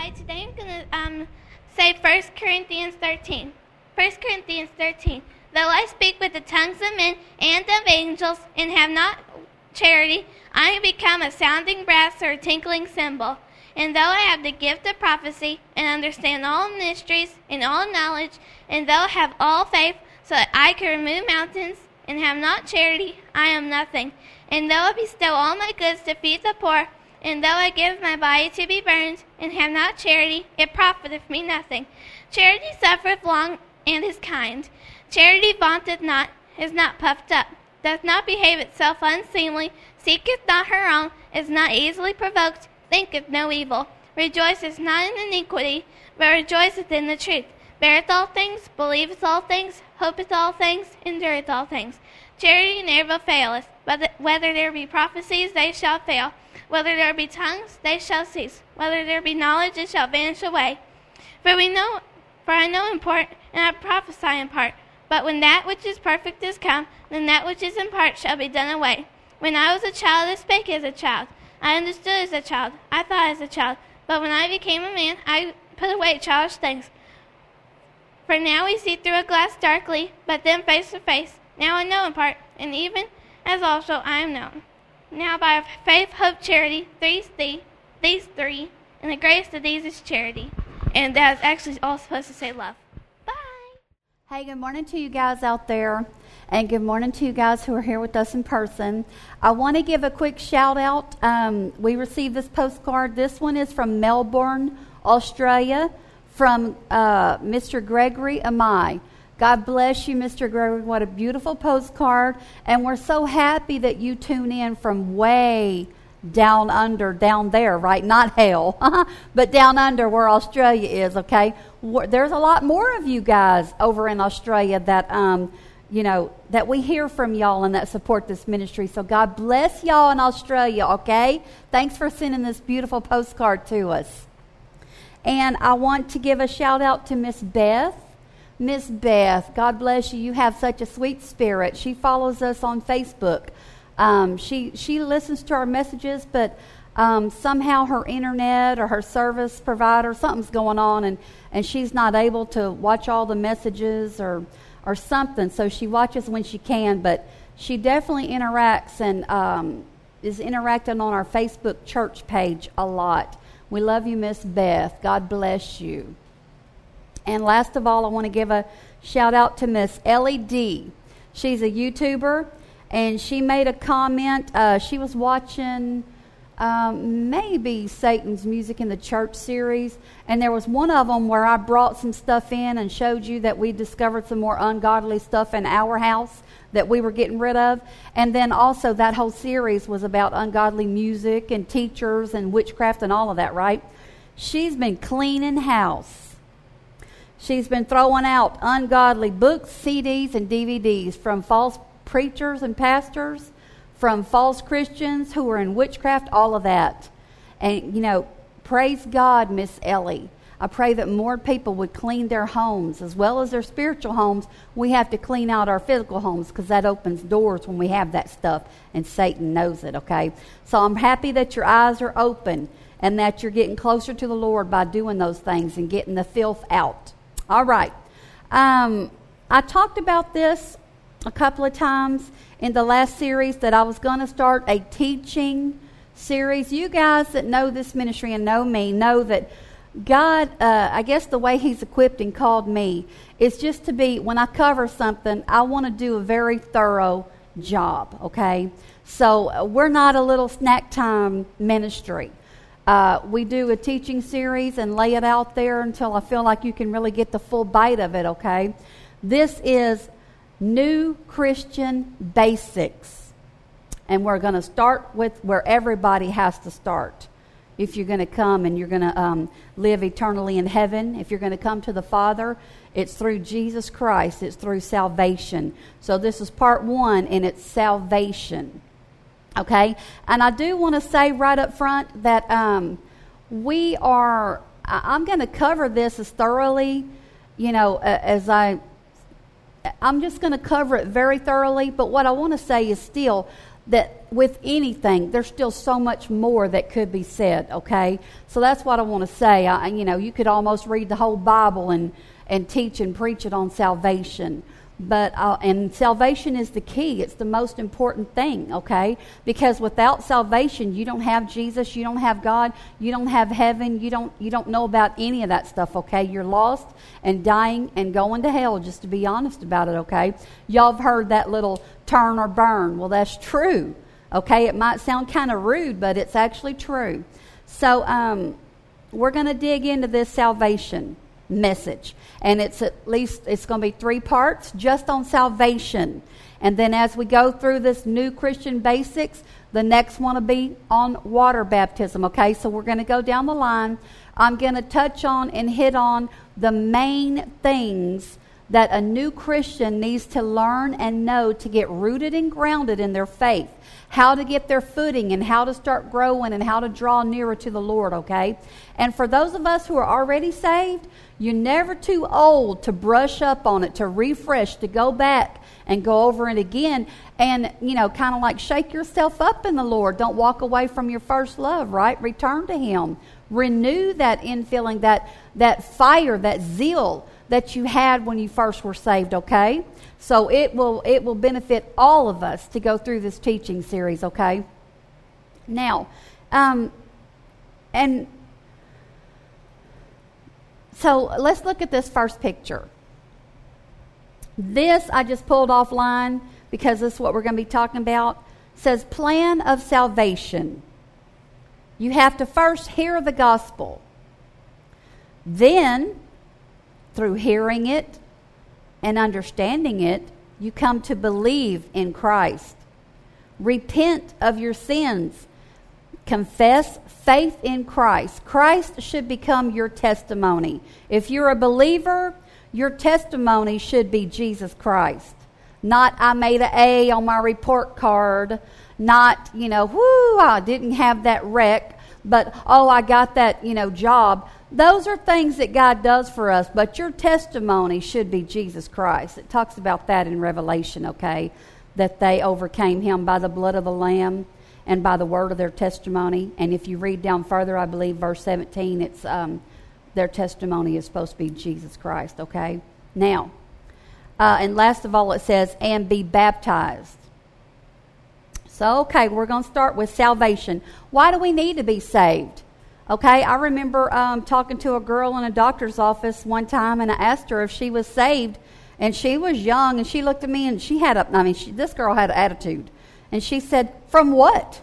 Today I'm going to say 1 Corinthians 13. 1 Corinthians 13. Though I speak with the tongues of men and of angels and have not charity, I am become a sounding brass or a tinkling cymbal. And though I have the gift of prophecy and understand all mysteries and all knowledge, and though I have all faith so that I can remove mountains and have not charity, I am nothing. And though I bestow all my goods to feed the poor, and though I give my body to be burned, and have not charity, it profiteth me nothing. Charity suffereth long, and is kind. Charity vaunteth not, is not puffed up, doth not behave itself unseemly, seeketh not her own, is not easily provoked, thinketh no evil, rejoiceth not in iniquity, but rejoiceth in the truth, beareth all things, believeth all things, hopeth all things, endureth all things. Charity never faileth, but whether there be prophecies, they shall fail. Whether there be tongues, they shall cease. Whether there be knowledge, it shall vanish away. For I know in part, and I prophesy in part. But when that which is perfect is come, then that which is in part shall be done away. When I was a child, I spake as a child. I understood as a child. I thought as a child. But when I became a man, I put away childish things. For now we see through a glass darkly, but then face to face. Now I know in part, and even as also I am known. Now by faith, hope, charity, these three, and the greatest of these is charity. And that's actually all supposed to say love. Bye. Hey, good morning to you guys out there, and good morning to you guys who are here with us in person. I want to give a quick shout out. We received this postcard. This one is from Melbourne, Australia, from Mr. Gregory Amai. God bless you, Mr. Gregory. What a beautiful postcard. And we're so happy that you tune in from way down under, down there, right? Not hell, but down under where Australia is, okay? There's a lot more of you guys over in Australia that, that we hear from y'all and that support this ministry. So God bless y'all in Australia, okay? Thanks for sending this beautiful postcard to us. And I want to give a shout out to Miss Beth. Miss Beth, God bless you. You have such a sweet spirit. She follows us on Facebook. She listens to our messages, but somehow her internet or her service provider, something's going on, and she's not able to watch all the messages or something. So she watches when she can, but she definitely interacts and is interacting on our Facebook church page a lot. We love you, Miss Beth. God bless you. And last of all, I want to give a shout out to Miss Ellie D. She's a YouTuber, and she made a comment. She was watching maybe Satan's Music in the Church series, and there was one of them where I brought some stuff in and showed you that we discovered some more ungodly stuff in our house that we were getting rid of. And then also that whole series was about ungodly music and teachers and witchcraft and all of that, right? She's been cleaning house. She's been throwing out ungodly books, CDs, and DVDs from false preachers and pastors, from false Christians who are in witchcraft, all of that. And, praise God, Miss Ellie. I pray that more people would clean their homes as well as their spiritual homes. We have to clean out our physical homes because that opens doors when we have that stuff, and Satan knows it, okay? So I'm happy that your eyes are open and that you're getting closer to the Lord by doing those things and getting the filth out. All right. I talked about this a couple of times in the last series that I was going to start a teaching series. You guys that know this ministry and know me know that God, I guess the way He's equipped and called me is just to be, when I cover something, I want to do a very thorough job, okay? So we're not a little snack time ministry. We do a teaching series and lay it out there until I feel like you can really get the full bite of it, okay? This is New Christian Basics. And we're going to start with where everybody has to start. If you're going to come and you're going to live eternally in heaven, if you're going to come to the Father, it's through Jesus Christ. It's through salvation. So this is part 1, and it's salvation. Okay, and I do want to say right up front that I'm going to cover this as thoroughly, I'm just going to cover it very thoroughly, but what I want to say is still, that with anything, there's still so much more that could be said, okay? So that's what I want to say. You could almost read the whole Bible and teach and preach it on salvation. But and salvation is the key. It's the most important thing, okay? Because without salvation, you don't have Jesus, you don't have God, you don't have heaven, you don't know about any of that stuff, okay? You're lost and dying and going to hell, just to be honest about it, okay? Y'all have heard that little turn or burn. Well, that's true, okay? It might sound kind of rude, but it's actually true. So we're going to dig into this salvation message, and it's going to be 3 parts just on salvation, and then as we go through this new Christian basics, the next one will be on water baptism, okay? So we're going to go down the line. I'm going to touch on and hit on the main things that a new Christian needs to learn and know to get rooted and grounded in their faith, how to get their footing and how to start growing and how to draw nearer to the Lord, okay? And for those of us who are already saved, you're never too old to brush up on it, to refresh, to go back and go over it again and, kind of like shake yourself up in the Lord. Don't walk away from your first love, right? Return to Him. Renew that infilling, that fire, that zeal that you had when you first were saved, okay? So it will benefit all of us to go through this teaching series, okay? Now, and so let's look at this first picture. This I just pulled offline because this is what we're going to be talking about. It says plan of salvation. You have to first hear the gospel. Then, through hearing it and understanding it, you come to believe in Christ. Repent of your sins. Confess faith in Christ. Christ should become your testimony. If you're a believer, your testimony should be Jesus Christ. Not, I made an A on my report card. Not, I didn't have that wreck, but, I got that, job. Those are things that God does for us, but your testimony should be Jesus Christ. It talks about that in Revelation, okay? That they overcame Him by the blood of the Lamb and by the word of their testimony. And if you read down further, I believe verse 17, it's their testimony is supposed to be Jesus Christ, okay? Now, and last of all, it says, and be baptized. So, okay, we're going to start with salvation. Why do we need to be saved? Okay, I remember talking to a girl in a doctor's office one time, and I asked her if she was saved, and she was young, and she looked at me, and this girl had an attitude, and she said, from what?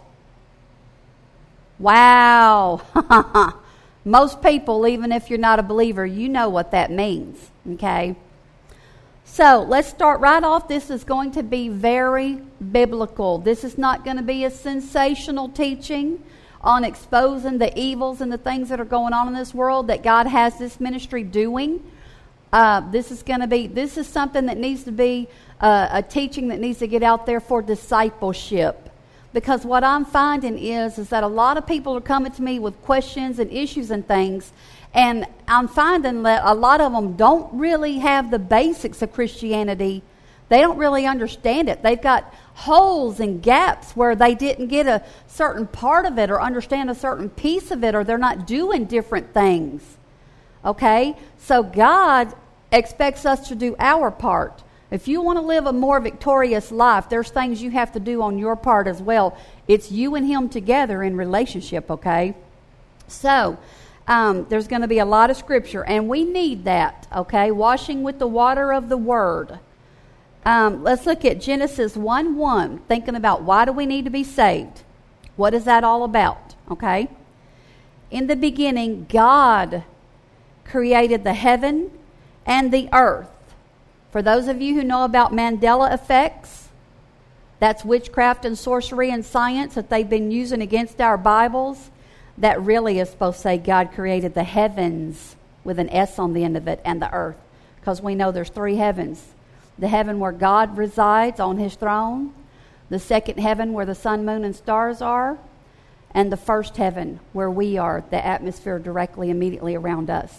Wow. Most people, even if you're not a believer, you know what that means, okay? So let's start right off. This is going to be very biblical. This is not going to be a sensational teaching on exposing the evils and the things that are going on in this world that God has this ministry doing. This is something that needs to be a teaching that needs to get out there for discipleship. Because what I'm finding is that a lot of people are coming to me with questions and issues and things, and I'm finding that a lot of them don't really have the basics of Christianity. They don't really understand it. They've got holes and gaps where they didn't get a certain part of it or understand a certain piece of it, or they're not doing different things. Okay? So God expects us to do our part. If you want to live a more victorious life, there's things you have to do on your part as well. It's you and Him together in relationship, okay? So, there's going to be a lot of scripture, and we need that, okay? Washing with the water of the Word. Let's look at Genesis 1:1, thinking about why do we need to be saved? What is that all about, okay? In the beginning, God created the heaven and the earth. For those of you who know about Mandela effects, that's witchcraft and sorcery and science that they've been using against our Bibles. That really is supposed to say God created the heavens with an S on the end of it and the earth. Because we know there's 3 heavens. The heaven where God resides on His throne. The second heaven where the sun, moon, and stars are. And the first heaven where we are, the atmosphere directly, immediately around us.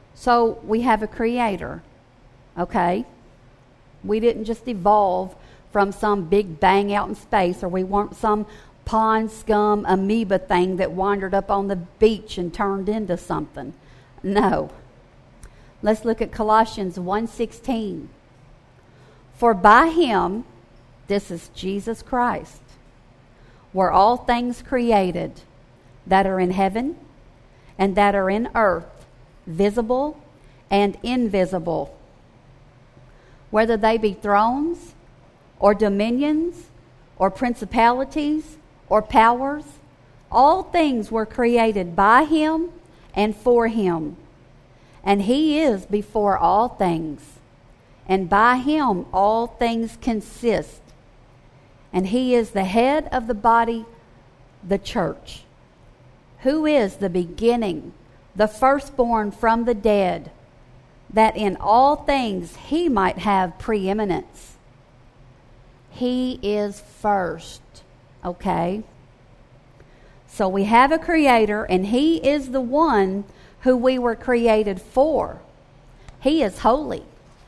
So we have a creator, okay? We didn't just evolve from some big bang out in space, or we weren't some pond scum amoeba thing that wandered up on the beach and turned into something. No. Let's look at Colossians 1:16. For by him, this is Jesus Christ, were all things created that are in heaven and that are in earth, visible and invisible, whether they be thrones or dominions or principalities or powers. All things were created by him and for him. And he is before all things, and by him all things consist. And he is the head of the body, the church, who is the beginning, the firstborn from the dead, that in all things he might have preeminence. He is first. Okay? So we have a creator, and he is the one who we were created for. He is holy.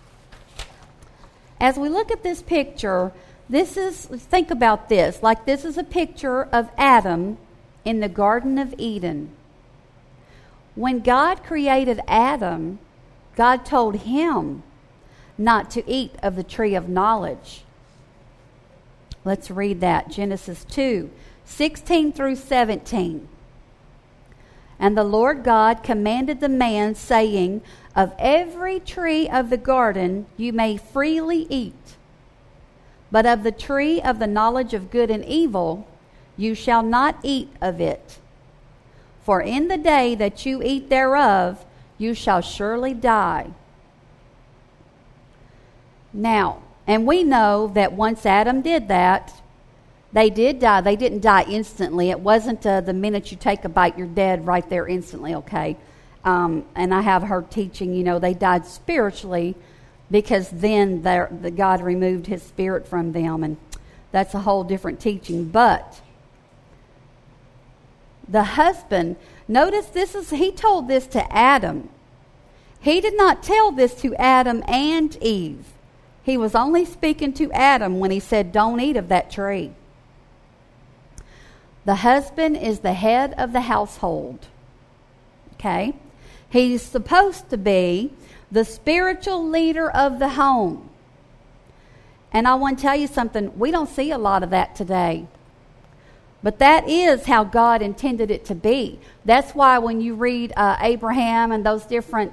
As we look at this picture, think about this. Like, this is a picture of Adam in the Garden of Eden. When God created Adam, God told him not to eat of the tree of knowledge. Let's read that. Genesis 2:16 through 17. And the Lord God commanded the man, saying, of every tree of the garden you may freely eat, but of the tree of the knowledge of good and evil you shall not eat of it. For in the day that you eat thereof, you shall surely die. Now, and we know that once Adam did that, they did die. They didn't die instantly. It wasn't the minute you take a bite, you're dead right there instantly, okay? And I have heard teaching, they died spiritually because then God removed his spirit from them, and that's a whole different teaching. But the husband, notice he told this to Adam. He did not tell this to Adam and Eve. He was only speaking to Adam when he said, don't eat of that tree. The husband is the head of the household. Okay? He's supposed to be the spiritual leader of the home. And I want to tell you something. We don't see a lot of that today. But that is how God intended it to be. That's why when you read Abraham and those different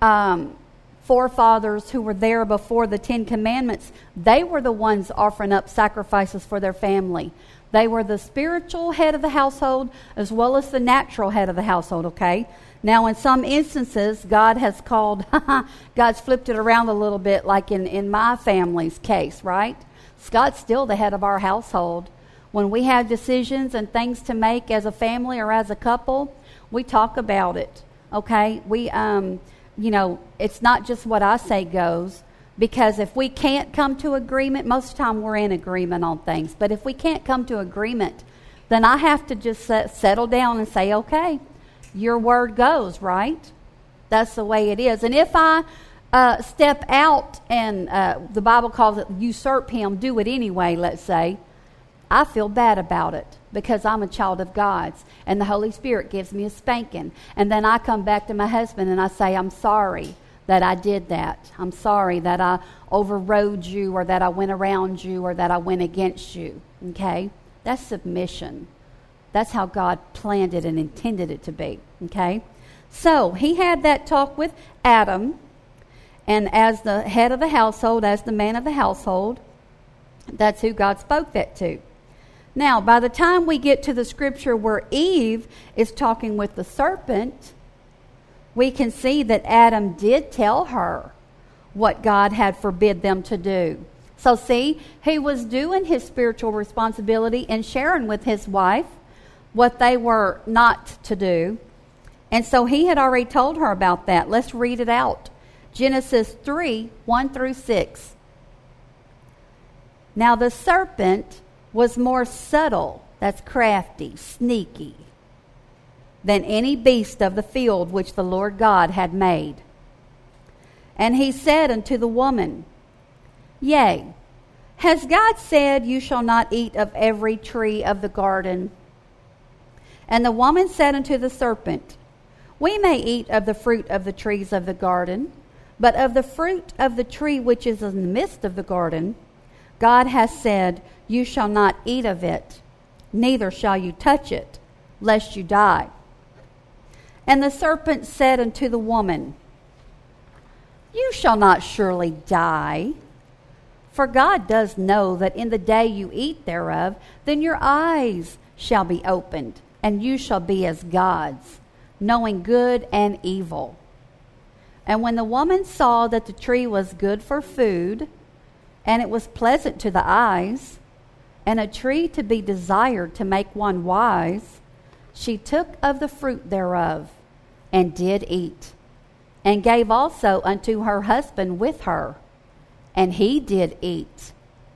forefathers who were there before the Ten Commandments, they were the ones offering up sacrifices for their family. They were the spiritual head of the household as well as the natural head of the household, okay? Now, in some instances, God has called, God's flipped it around a little bit, like in my family's case, right? God's still the head of our household. When we have decisions and things to make as a family or as a couple, we talk about it, okay? We, it's not just what I say goes. Because if we can't come to agreement, most of the time we're in agreement on things. But if we can't come to agreement, then I have to just settle down and say, okay, your word goes, right? That's the way it is. And if I step out and the Bible calls it usurp him, do it anyway, let's say, I feel bad about it because I'm a child of God's. And the Holy Spirit gives me a spanking. And then I come back to my husband and I say, I'm sorry that I did that. I'm sorry that I overrode you, or that I went around you, or that I went against you. Okay? That's submission. That's how God planned it and intended it to be. Okay? So, he had that talk with Adam, and as the head of the household, as the man of the household, that's who God spoke that to. Now, by the time we get to the scripture where Eve is talking with the serpent, we can see that Adam did tell her what God had forbid them to do. So see, he was doing his spiritual responsibility and sharing with his wife what they were not to do. And so he had already told her about that. Let's read it out. Genesis 3:1-6. Now the serpent was more subtle, that's crafty, sneaky, than any beast of the field which the Lord God had made. And he said unto the woman, Yea, Has God said, you shall not eat of every tree of the garden? And the woman said unto the serpent, we may eat of the fruit of the trees of the garden, but of the fruit of the tree which is in the midst of the garden, God hath said, you shall not eat of it, neither shall you touch it, lest you die. And the serpent said unto the woman, you shall not surely die. For God does know that in the day you eat thereof, then your eyes shall be opened, and you shall be as gods, knowing good and evil. And when the woman saw that the tree was good for food, and it was pleasant to the eyes, and a tree to be desired to make one wise, she took of the fruit thereof, and did eat, and gave also unto her husband with her, and he did eat.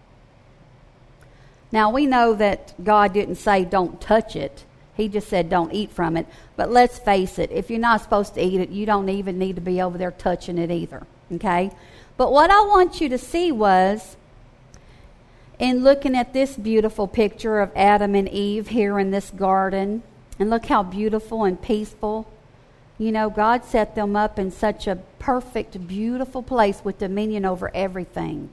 Now we know that God didn't say don't touch it. He just said don't eat from it. But let's face it, if you're not supposed to eat it, you don't even need to be over there touching it either. Okay? But what I want you to see was, in looking at this beautiful picture of Adam and Eve here in this garden, and look how beautiful and peaceful. You know, God set them up in such a perfect, beautiful place with dominion over everything.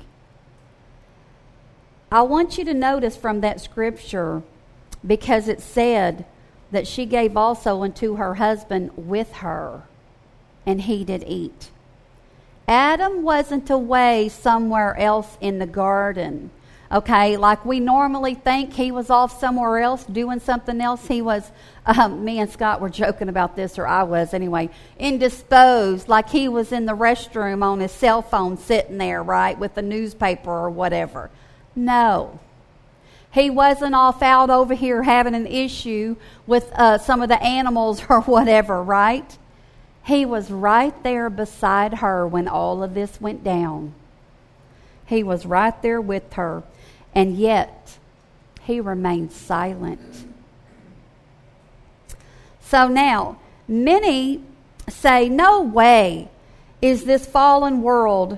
I want you to notice from that scripture, because it said that she gave also unto her husband with her, and he did eat. Adam wasn't away somewhere else in the garden. Okay, like we normally think he was off somewhere else doing something else. He was, me and Scott were joking about this, or I was anyway, indisposed, like he was in the restroom on his cell phone sitting there, right, with the newspaper or whatever. No. He wasn't off out over here having an issue with some of the animals or whatever, right? He was right there beside her when all of this went down. He was right there with her. And yet, he remained silent. So now, many say, no way is this fallen world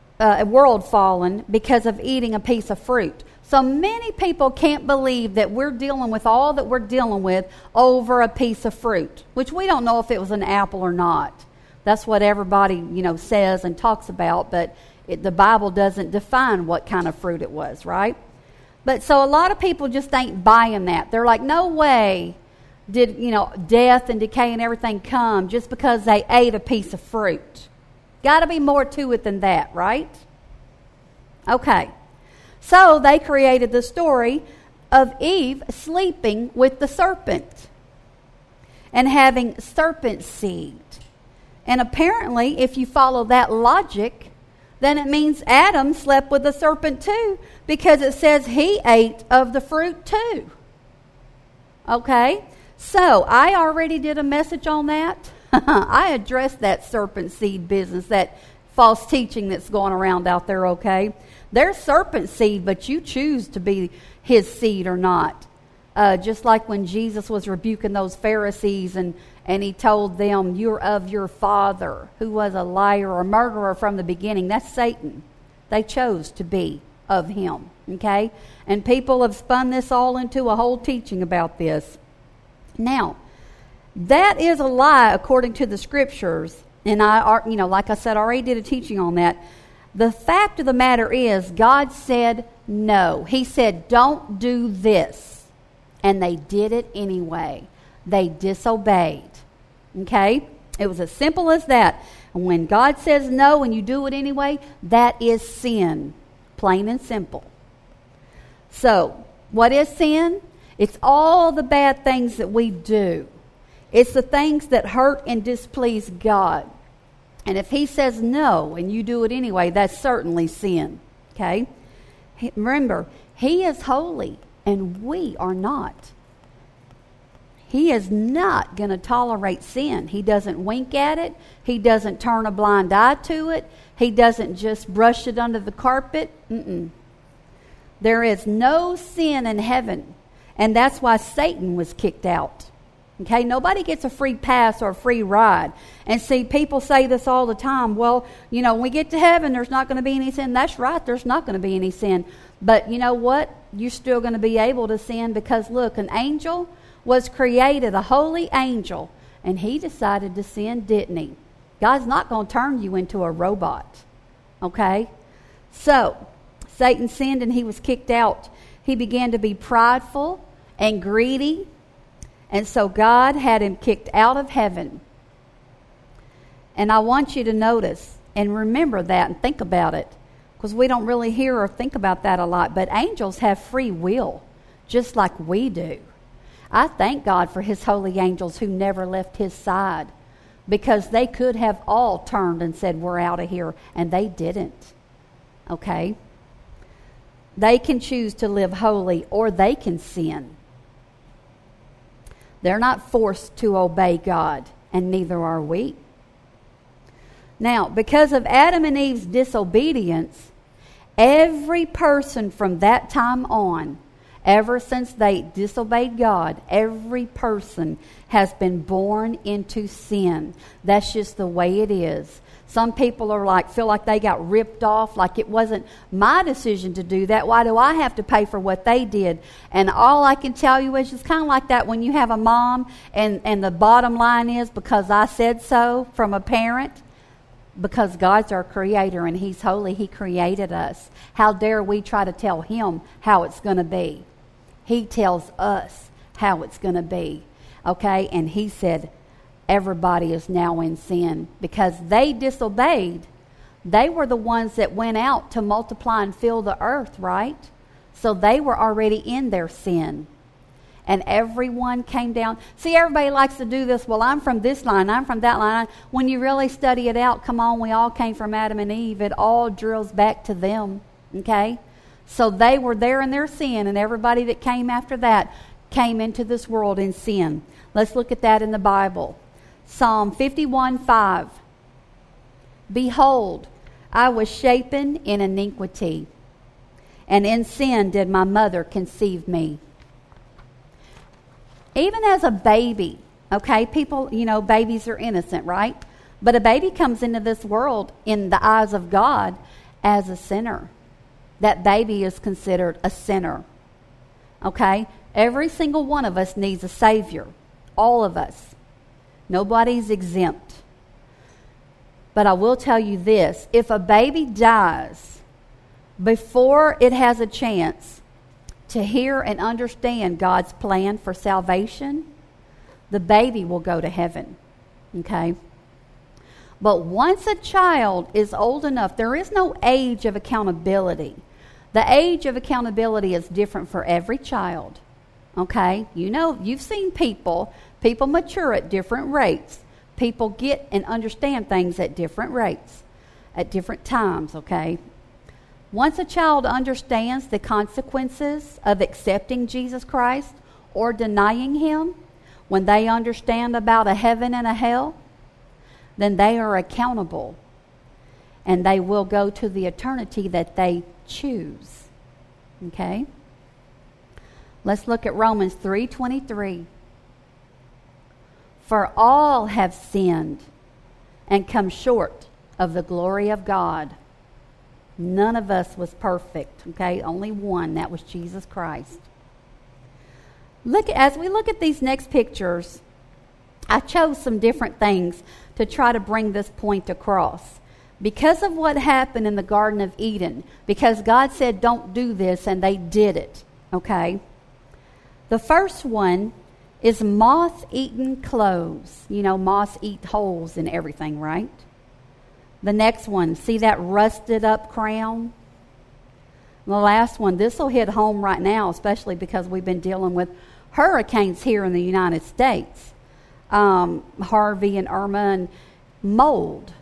fallen because of eating a piece of fruit. So many people can't believe that we're dealing with all that we're dealing with over a piece of fruit, which we don't know if it was an apple or not. That's what everybody, says and talks about, but the Bible doesn't define what kind of fruit it was, right? But so a lot of people just ain't buying that. They're like, no way did, death and decay and everything come just because they ate a piece of fruit. Got to be more to it than that, right? Okay. So they created the story of Eve sleeping with the serpent and having serpent seed. And apparently, if you follow that logic, then it means Adam slept with the serpent too, because it says he ate of the fruit too. Okay? So, I already did a message on that. I addressed that serpent seed business, that false teaching that's going around out there, okay? There's serpent seed, but you choose to be his seed or not. Just like when Jesus was rebuking those Pharisees and he told them, you're of your father, who was a liar or murderer from the beginning. That's Satan. They chose to be of him, okay? And people have spun this all into a whole teaching about this. Now, that is a lie according to the scriptures. And like I said, I already did a teaching on that. The fact of the matter is, God said no. He said, don't do this. And they did it anyway. They disobeyed. Okay? It was as simple as that. And when God says no and you do it anyway, that is sin. Plain and simple. So, what is sin? It's all the bad things that we do. It's the things that hurt and displease God. And if he says no and you do it anyway, that's certainly sin. Okay? Remember, he is holy and we are not. He is not going to tolerate sin. He doesn't wink at it. He doesn't turn a blind eye to it. He doesn't just brush it under the carpet. There is no sin in heaven. And that's why Satan was kicked out. Okay, nobody gets a free pass or a free ride. And see, people say this all the time. Well, when we get to heaven, there's not going to be any sin. That's right, there's not going to be any sin. But you know what? You're still going to be able to sin because, look, an angel was created, a holy angel, and he decided to sin, didn't he? God's not going to turn you into a robot. Okay? So, Satan sinned and he was kicked out. He began to be prideful and greedy. And so God had him kicked out of heaven. And I want you to notice and remember that and think about it, because we don't really hear or think about that a lot. But angels have free will, just like we do. I thank God for his holy angels who never left his side, because they could have all turned and said, we're out of here, and they didn't. Okay? They can choose to live holy, or they can sin. They're not forced to obey God, and neither are we. Now, because of Adam and Eve's disobedience, every person from that time on, ever since they disobeyed God, every person has been born into sin. That's just the way it is. Some people are feel like they got ripped off, like it wasn't my decision to do that. Why do I have to pay for what they did? And all I can tell you is it's kind of like that when you have a mom and the bottom line is, because I said so from a parent, because God's our creator and he's holy, he created us. How dare we try to tell him how it's going to be? He tells us how it's going to be. Okay? And he said, everybody is now in sin because they disobeyed. They were the ones that went out to multiply and fill the earth, right? So they were already in their sin. And everyone came down. See, everybody likes to do this. Well, I'm from this line, I'm from that line. When you really study it out, come on, we all came from Adam and Eve. It all drills back to them, okay? So they were there in their sin, and everybody that came after that came into this world in sin. Let's look at that in the Bible. Psalm 51:5. Behold, I was shapen in iniquity, and in sin did my mother conceive me. Even as a baby, okay, people, babies are innocent, right? But a baby comes into this world in the eyes of God as a sinner. That baby is considered a sinner, okay? Every single one of us needs a Savior, all of us. Nobody's exempt. But I will tell you this, if a baby dies before it has a chance to hear and understand God's plan for salvation, the baby will go to heaven, okay? But once a child is old enough, there is no age of accountability. The age of accountability is different for every child, okay? You've seen people mature at different rates. People get and understand things at different rates, at different times, okay? Once a child understands the consequences of accepting Jesus Christ or denying him, when they understand about a heaven and a hell, then they are accountable and they will go to the eternity that they choose. Okay? Let's look at Romans 3:23. For all have sinned and come short of the glory of God. None of us was perfect, okay? Only one, that was Jesus Christ. As we look at these next pictures, I chose some different things to try to bring this point across. Because of what happened in the Garden of Eden, because God said don't do this and they did it, okay? The first one is moth-eaten clothes. Moths eat holes in everything, right? The next one, see that rusted up crown? The last one, this will hit home right now, especially because we've been dealing with hurricanes here in the United States. Harvey and Irma, and mold.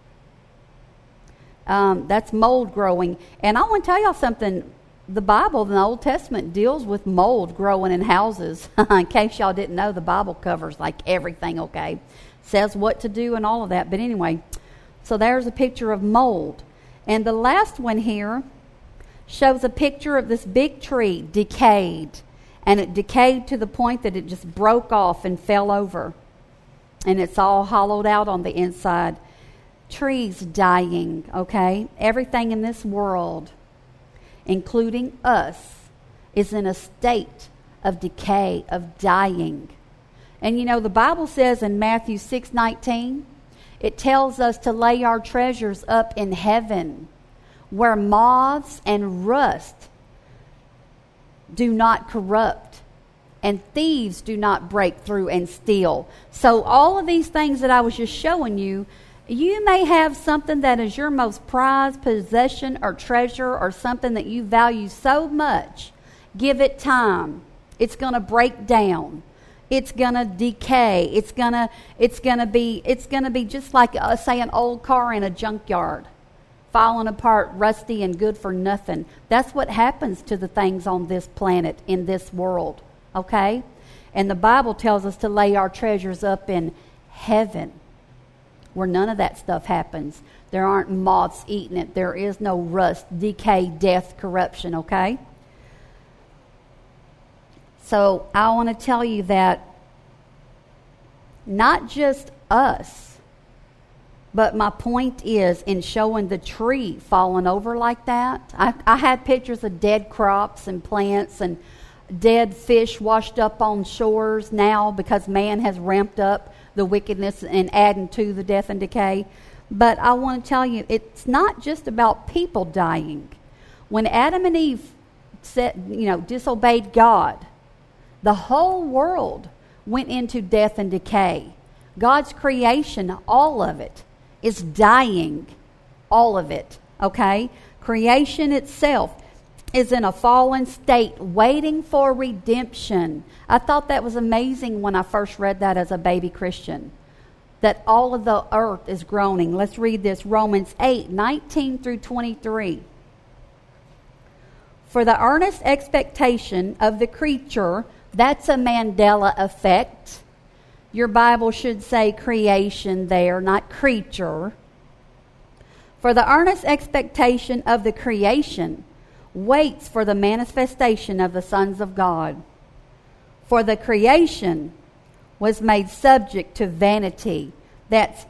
That's mold growing. And I want to tell y'all something. The Bible in the Old Testament deals with mold growing in houses. In case y'all didn't know, the Bible covers everything, okay? Says what to do and all of that. But anyway, so there's a picture of mold. And the last one here shows a picture of this big tree, decayed. and it decayed to the point that it just broke off and fell over. And it's all hollowed out on the inside. Trees dying, okay? Everything in this world, including us, is in a state of decay, of dying. And you know, the Bible says in Matthew 6:19, it tells us to lay our treasures up in heaven, where moths and rust do not corrupt, and thieves do not break through and steal. So all of these things that I was just showing you, you may have something that is your most prized possession or treasure, or something that you value so much. Give it time. It's going to break down. It's going to decay. It's going to be just like, say, an old car in a junkyard, falling apart, rusty and good for nothing. That's what happens to the things on this planet, in this world, okay? And the Bible tells us to lay our treasures up in heaven, where none of that stuff happens. There aren't moths eating it. There is no rust, decay, death, corruption, okay? So I want to tell you that not just us, but my point is, in showing the tree falling over like that, I had pictures of dead crops and plants and dead fish washed up on shores now because man has ramped up the wickedness and adding to the death and decay. But I want to tell you, it's not just about people dying. When Adam and Eve disobeyed God, the whole world went into death and decay. God's creation, all of it, is dying. All of it, okay? Creation itself is in a fallen state, waiting for redemption. I thought that was amazing when I first read that as a baby Christian, that all of the earth is groaning. Let's read this, Romans 8:19 through 23. For the earnest expectation of the creature, that's a Mandela effect. Your Bible should say creation there, not creature. For the earnest expectation of the creation waits for the manifestation of the sons of God. For the creation was made subject to vanity, that's,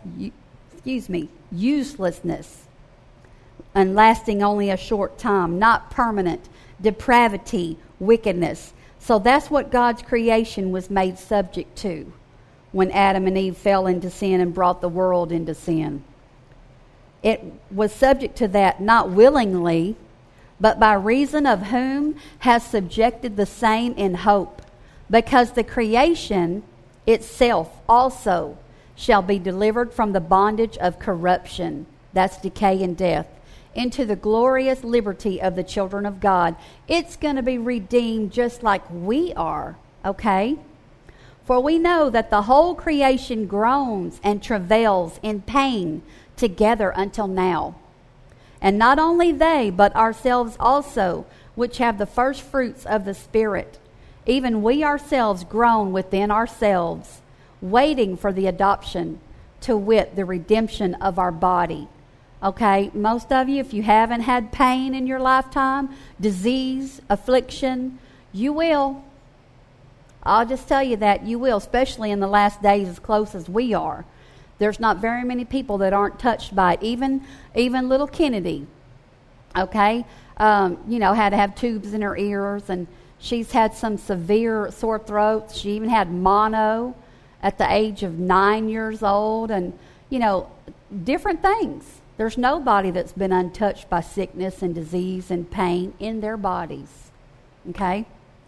uselessness, and lasting only a short time, not permanent, depravity, wickedness. So that's what God's creation was made subject to when Adam and Eve fell into sin and brought the world into sin. It was subject to that not willingly, but by reason of whom has subjected the same in hope, because the creation itself also shall be delivered from the bondage of corruption, that's decay and death, into the glorious liberty of the children of God. It's going to be redeemed just like we are, okay? For we know that the whole creation groans and travails in pain together until now. And not only they, but ourselves also, which have the first fruits of the Spirit, even we ourselves groan within ourselves, waiting for the adoption, to wit, the redemption of our body. Okay, most of you, if you haven't had pain in your lifetime, disease, affliction, you will. I'll just tell you that you will, especially in the last days as close as we are. There's not very many people that aren't touched by it. Even little Kennedy, okay, had to have tubes in her ears, and she's had some severe sore throats. She even had mono at the age of 9 years old, and, different things. There's nobody that's been untouched by sickness and disease and pain in their bodies. Okay?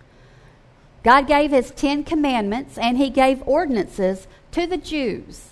God gave his 10 commandments and he gave ordinances to the Jews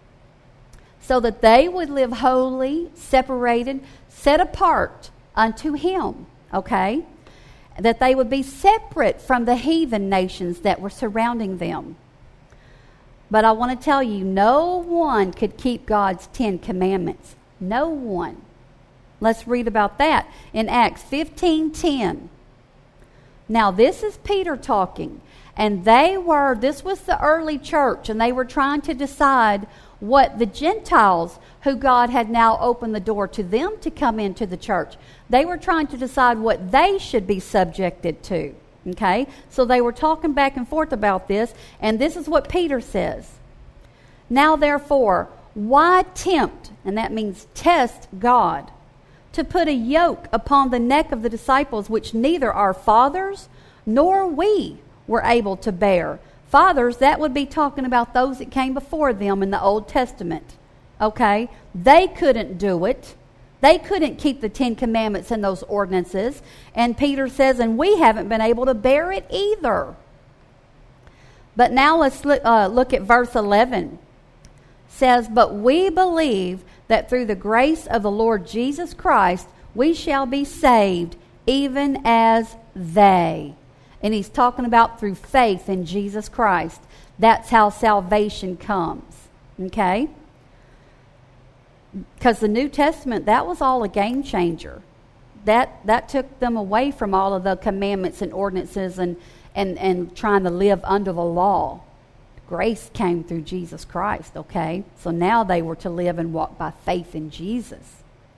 so that they would live holy, separated, set apart unto him. Okay? That they would be separate from the heathen nations that were surrounding them. But I want to tell you, no one could keep God's 10 commandments. No one. Let's read about that in Acts 15:10. Now this is Peter talking, and this was the early church, and they were trying to decide what the Gentiles, who God had now opened the door to them to come into the church, they were trying to decide what they should be subjected to. Okay? So they were talking back and forth about this, and this is what Peter says. Now therefore, why tempt, and that means test God, to put a yoke upon the neck of the disciples which neither our fathers nor we were able to bear? Fathers, that would be talking about those that came before them in the Old Testament. Okay? They couldn't do it. They couldn't keep the 10 Commandments and those ordinances. And Peter says, and we haven't been able to bear it either. But now let's look at verse 11. It says, but we believe that through the grace of the Lord Jesus Christ, we shall be saved, even as they. And he's talking about through faith in Jesus Christ. That's how salvation comes. Okay? Because the New Testament, that was all a game changer. That took them away from all of the commandments and ordinances and trying to live under the law. Grace came through Jesus Christ, okay? So now they were to live and walk by faith in Jesus.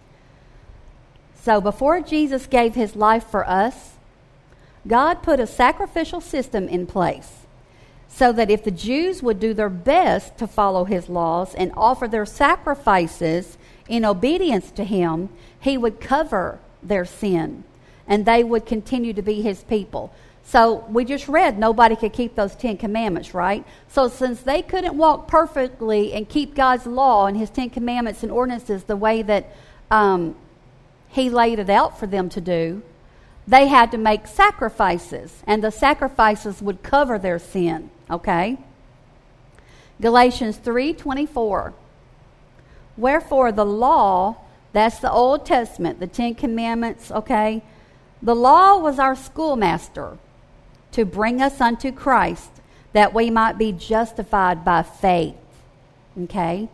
So before Jesus gave his life for us, God put a sacrificial system in place so that if the Jews would do their best to follow his laws and offer their sacrifices in obedience to him, he would cover their sin and they would continue to be his people. So we just read nobody could keep those 10 Commandments, right? So since they couldn't walk perfectly and keep God's law and his 10 Commandments and ordinances the way that he laid it out for them to do, they had to make sacrifices, and the sacrifices would cover their sin, okay? Galatians 3:24. Wherefore the law, that's the Old Testament, the 10 Commandments, okay? The law was our schoolmaster to bring us unto Christ, that we might be justified by faith, okay?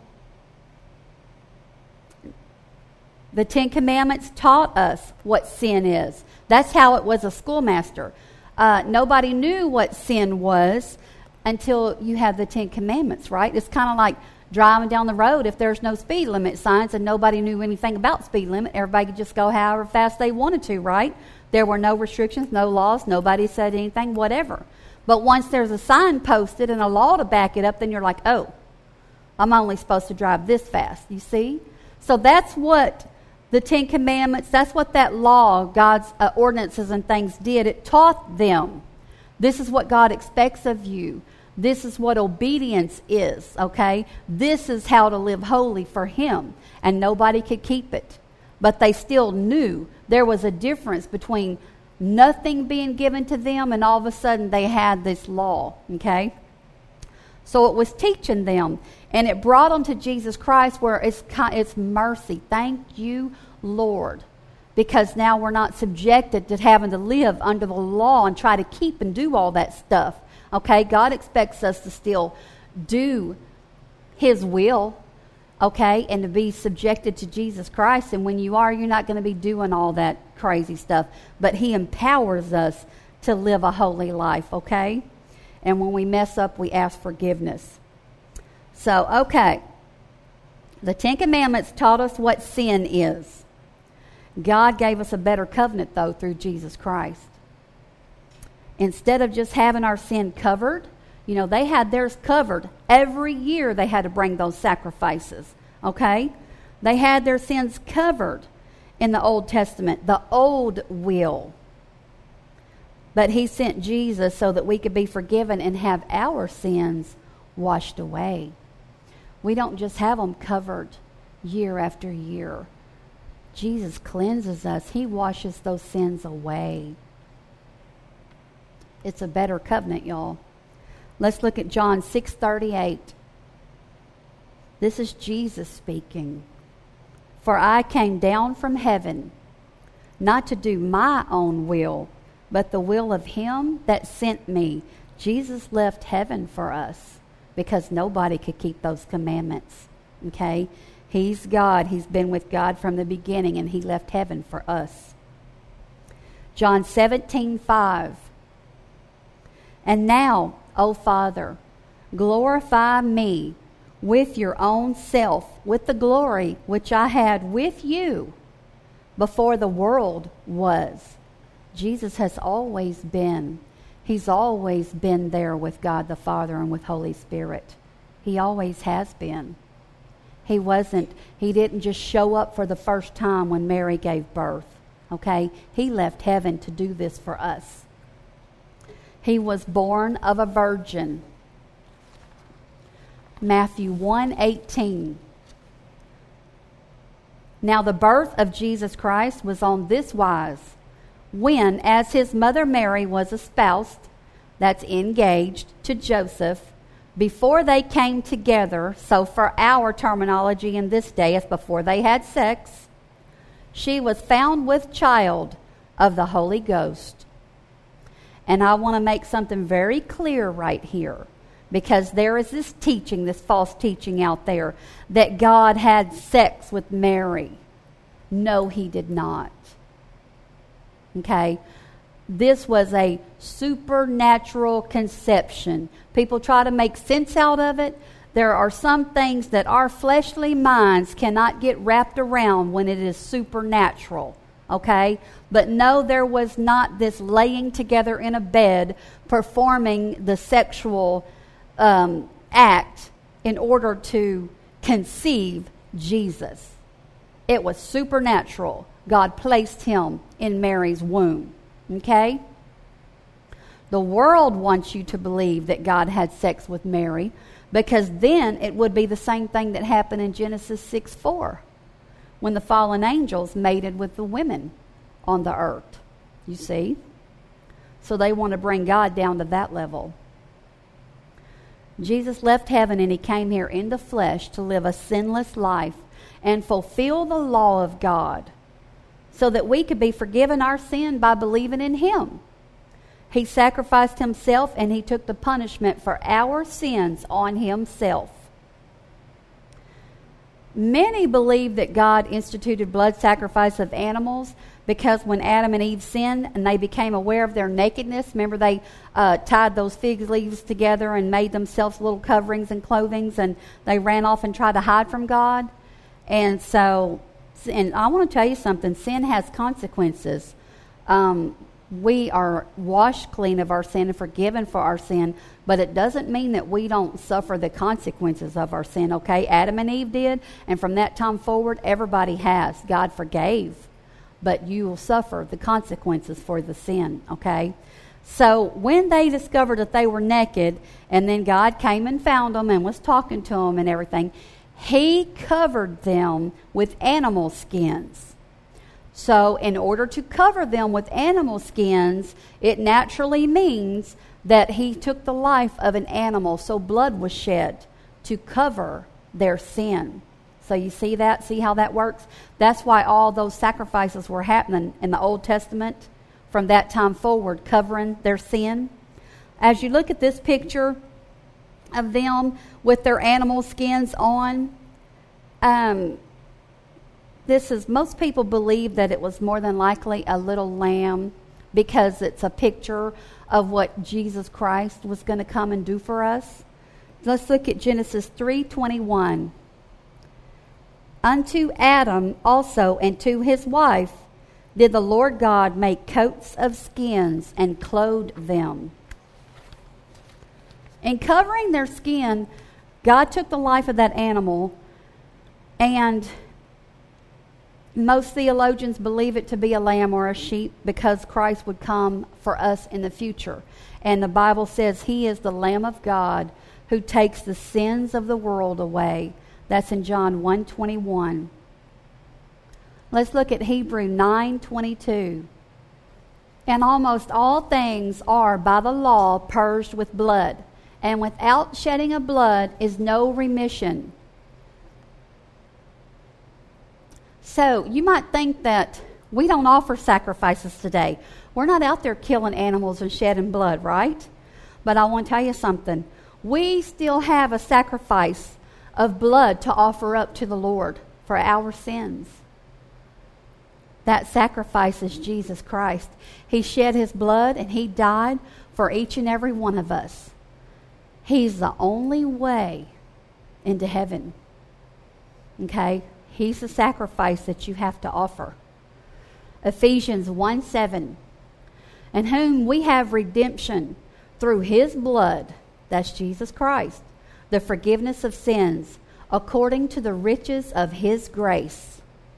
The 10 Commandments taught us what sin is. That's how it was a schoolmaster. Nobody knew what sin was until you have the 10 Commandments, right? It's kind of like driving down the road if there's no speed limit signs and nobody knew anything about speed limit. Everybody could just go however fast they wanted to, right? There were no restrictions, no laws. Nobody said anything, whatever. But once there's a sign posted and a law to back it up, then you're like, oh, I'm only supposed to drive this fast, you see? So that's what the 10 Commandments, that's what that law, God's ordinances and things did. It taught them. This is what God expects of you. This is what obedience is, okay? This is how to live holy for him. And nobody could keep it. But they still knew there was a difference between nothing being given to them and all of a sudden they had this law, okay? So it was teaching them. And it brought them to Jesus Christ where it's mercy. Thank you, Lord. Because now we're not subjected to having to live under the law and try to keep and do all that stuff. Okay, God expects us to still do his will, okay, and to be subjected to Jesus Christ. And when you are, you're not going to be doing all that crazy stuff. But he empowers us to live a holy life, okay? And when we mess up, we ask forgiveness. So, okay, the 10 Commandments taught us what sin is. God gave us a better covenant, though, through Jesus Christ. Instead of just having our sin covered, you know, they had theirs covered. Every year they had to bring those sacrifices, okay? They had their sins covered in the Old Testament, the old will. But he sent Jesus so that we could be forgiven and have our sins washed away. We don't just have them covered year after year. Jesus cleanses us. He washes those sins away. It's a better covenant, y'all. Let's look at John 6:38. This is Jesus speaking. For I came down from heaven, not to do my own will, but the will of him that sent me. Jesus left heaven for us because nobody could keep those commandments. Okay? He's God. He's been with God from the beginning, and he left heaven for us. John 17:5. And now, O Father, glorify me with your own self, with the glory which I had with you before the world was. Jesus has always been. He's always been there with God the Father and with Holy Spirit. He always has been. He didn't just show up for the first time when Mary gave birth. Okay? He left heaven to do this for us. He was born of a virgin. Matthew 1:18. Now the birth of Jesus Christ was on this wise. When, as his mother Mary was espoused, that's engaged, to Joseph, before they came together, so for our terminology in this day, it's before they had sex, she was found with child of the Holy Ghost. And I want to make something very clear right here, because there is this teaching, this false teaching out there, that God had sex with Mary. No, he did not. Okay? This was a supernatural conception. People try to make sense out of it. There are some things that our fleshly minds cannot get wrapped around when it is supernatural. Okay? But no, there was not this laying together in a bed, performing the sexual act in order to conceive Jesus. It was supernatural. God placed him in Mary's womb. Okay? The world wants you to believe that God had sex with Mary, because then it would be the same thing that happened in Genesis 6:4, when the fallen angels mated with the women on the earth. You see? So they want to bring God down to that level. Jesus left heaven and he came here in the flesh to live a sinless life and fulfill the law of God so that we could be forgiven our sin by believing in him. He sacrificed himself and he took the punishment for our sins on himself. Many believe that God instituted blood sacrifice of animals because when Adam and Eve sinned and they became aware of their nakedness, remember they tied those fig leaves together and made themselves little coverings and clothings, and they ran off and tried to hide from God. And I want to tell you something, sin has consequences. We are washed clean of our sin and forgiven for our sin, but it doesn't mean that we don't suffer the consequences of our sin, okay? Adam and Eve did, and from that time forward, everybody has. God forgave, but you will suffer the consequences for the sin, okay? So when they discovered that they were naked, and then God came and found them and was talking to them and everything, he covered them with animal skins. So in order to cover them with animal skins, it naturally means that he took the life of an animal. So blood was shed to cover their sin. So you see that? See how that works? That's why all those sacrifices were happening in the Old Testament from that time forward, covering their sin. As you look at this picture of them with their animal skins on, most people believe that it was more than likely a little lamb because it's a picture of what Jesus Christ was going to come and do for us. Let's look at Genesis 3:21. Unto Adam also and to his wife did the Lord God make coats of skins and clothed them. In covering their skin, God took the life of that animal, and most theologians believe it to be a lamb or a sheep because Christ would come for us in the future. And the Bible says he is the Lamb of God who takes the sins of the world away. That's in John 1:21. Let's look at Hebrew 9:22. And almost all things are by the law purged with blood, and without shedding of blood is no remission. So you might think that we don't offer sacrifices today. We're not out there killing animals and shedding blood, right? But I want to tell you something. We still have a sacrifice of blood to offer up to the Lord for our sins. That sacrifice is Jesus Christ. He shed his blood and he died for each and every one of us. He's the only way into heaven. Okay? He's the sacrifice that you have to offer. Ephesians 1:7. in whom we have redemption through his blood, that's Jesus Christ, the forgiveness of sins, according to the riches of his grace.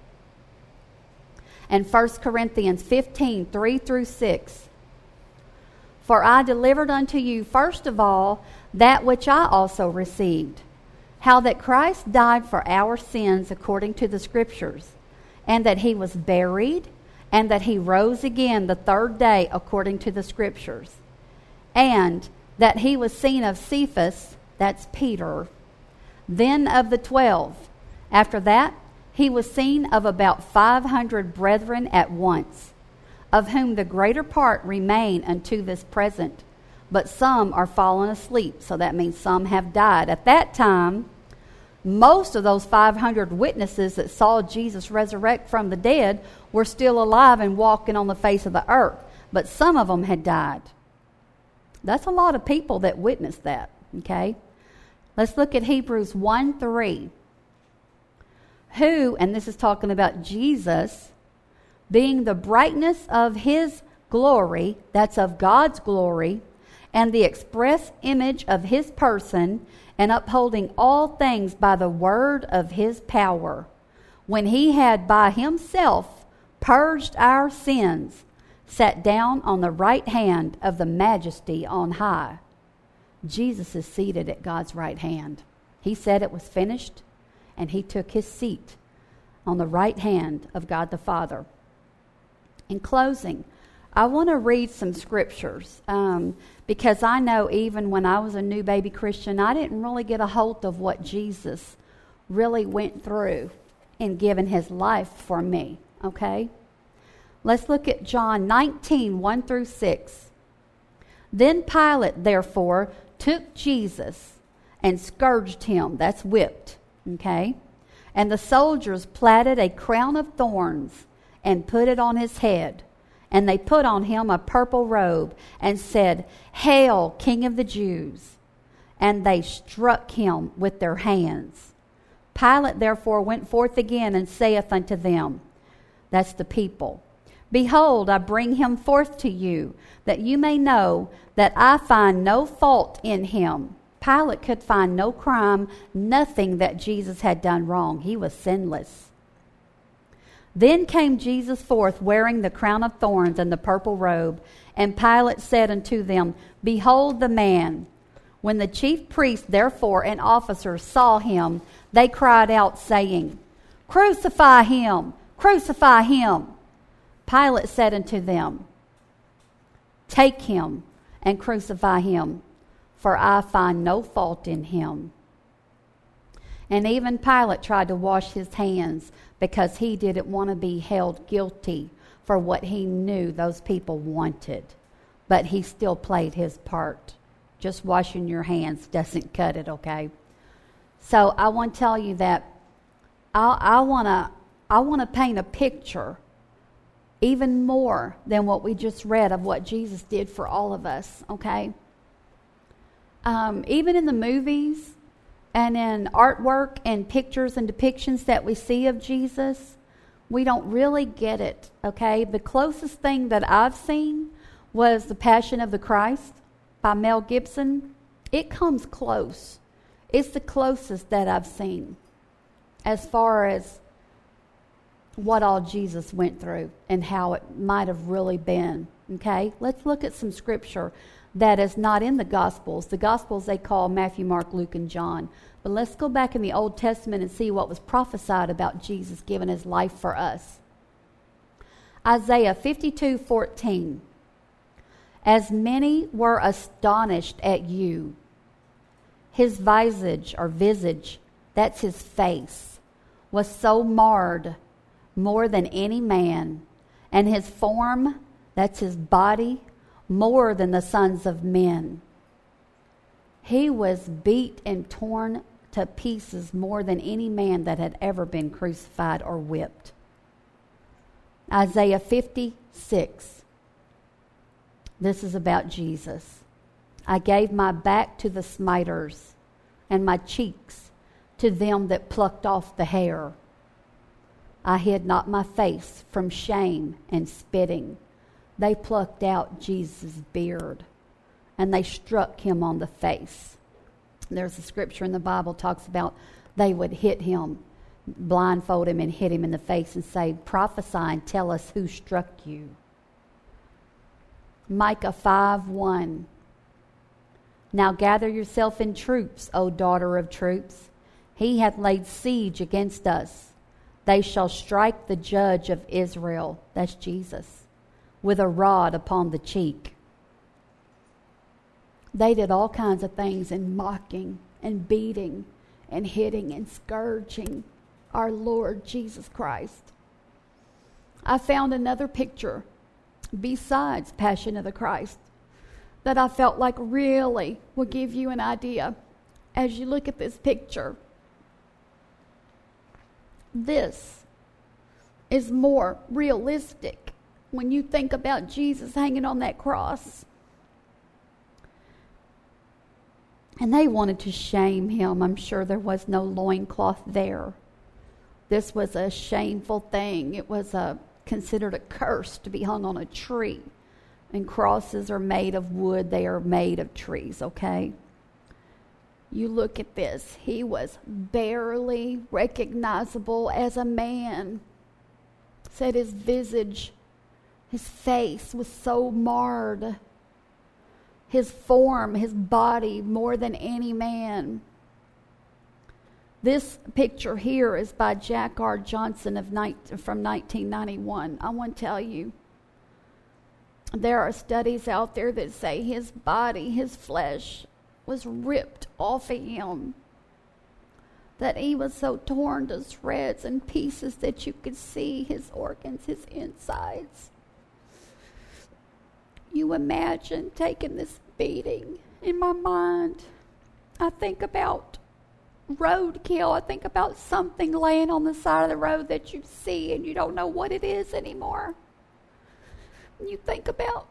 And 1 Corinthians 15, 3 through 6. For I delivered unto you first of all that which I also received, how that Christ died for our sins according to the Scriptures, and that he was buried, and that he rose again the third day according to the Scriptures, and that he was seen of Cephas, that's Peter, then of the 12. After that, he was seen of about 500 brethren at once, of whom the greater part remain unto this present, but some are fallen asleep. So that means some have died. At that time, most of those 500 witnesses that saw Jesus resurrect from the dead were still alive and walking on the face of the earth, but some of them had died. That's a lot of people that witnessed that, okay? Let's look at Hebrews 1:3. Who, and this is talking about Jesus, being the brightness of his glory, that's of God's glory, and the express image of his person, and upholding all things by the word of his power, when he had by himself purged our sins, sat down on the right hand of the majesty on high. Jesus is seated at God's right hand. He said it was finished, and he took his seat on the right hand of God the Father. In closing, I want to read some scriptures because I know even when I was a new baby Christian, I didn't really get a hold of what Jesus really went through in giving his life for me, okay? Let's look at John 19, 1 through 6. Then Pilate, therefore, took Jesus and scourged him, that's whipped, okay? And the soldiers platted a crown of thorns and put it on his head. And they put on him a purple robe and said, Hail, King of the Jews! And they struck him with their hands. Pilate therefore went forth again and saith unto them, that's the people, Behold, I bring him forth to you, that you may know that I find no fault in him. Pilate could find no crime, nothing that Jesus had done wrong. He was sinless. Then came Jesus forth, wearing the crown of thorns and the purple robe. And Pilate said unto them, Behold the man. When the chief priests, therefore, and officers saw him, they cried out, saying, Crucify him! Crucify him! Pilate said unto them, Take him and crucify him, for I find no fault in him. And even Pilate tried to wash his hands because he didn't want to be held guilty for what he knew those people wanted. But he still played his part. Just washing your hands doesn't cut it, okay? So I want to tell you that I want to paint a picture even more than what we just read of what Jesus did for all of us, okay? Even in the movies and in artwork and pictures and depictions that we see of Jesus, we don't really get it, okay? The closest thing that I've seen was The Passion of the Christ by Mel Gibson. It comes close. It's the closest that I've seen as far as what all Jesus went through and how it might have really been, okay? Let's look at some scripture that is not in the Gospels. The Gospels they call Matthew, Mark, Luke, and John. But let's go back in the Old Testament and see what was prophesied about Jesus giving his life for us. Isaiah 52:14. As many were astonished at you. His visage, that's his face, was so marred more than any man, and his form, that's his body, more than the sons of men. He was beat and torn to pieces more than any man that had ever been crucified or whipped. Isaiah 56. This is about Jesus. I gave my back to the smiters, and my cheeks to them that plucked off the hair. I hid not my face from shame and spitting. they plucked out Jesus' beard and they struck him on the face. There's a scripture in the Bible talks about they would hit him, blindfold him and hit him in the face and say, prophesy and tell us who struck you. Micah 5:1. Now gather yourself in troops, O daughter of troops. He hath laid siege against us. They shall strike the judge of Israel, that's Jesus, with a rod upon the cheek. They did all kinds of things in mocking and beating and hitting and scourging our Lord Jesus Christ. I found another picture besides Passion of the Christ that I felt like really will give you an idea as you look at this picture. This is more realistic when you think about Jesus hanging on that cross. And they wanted to shame him. I'm sure there was no loincloth there. This was a shameful thing. It was considered a curse to be hung on a tree. And crosses are made of wood. They are made of trees, okay? You look at this. He was barely recognizable as a man. Said his visage, his face was so marred. His form, his body, more than any man. This picture here is by Jack R. Johnson from 1991. I want to tell you, there are studies out there that say his body, his flesh, was ripped off of him. That he was so torn to shreds and pieces that you could see his organs, his insides. You imagine taking this beating. In my mind, I think about roadkill. I think about something laying on the side of the road that you see and you don't know what it is anymore. You think about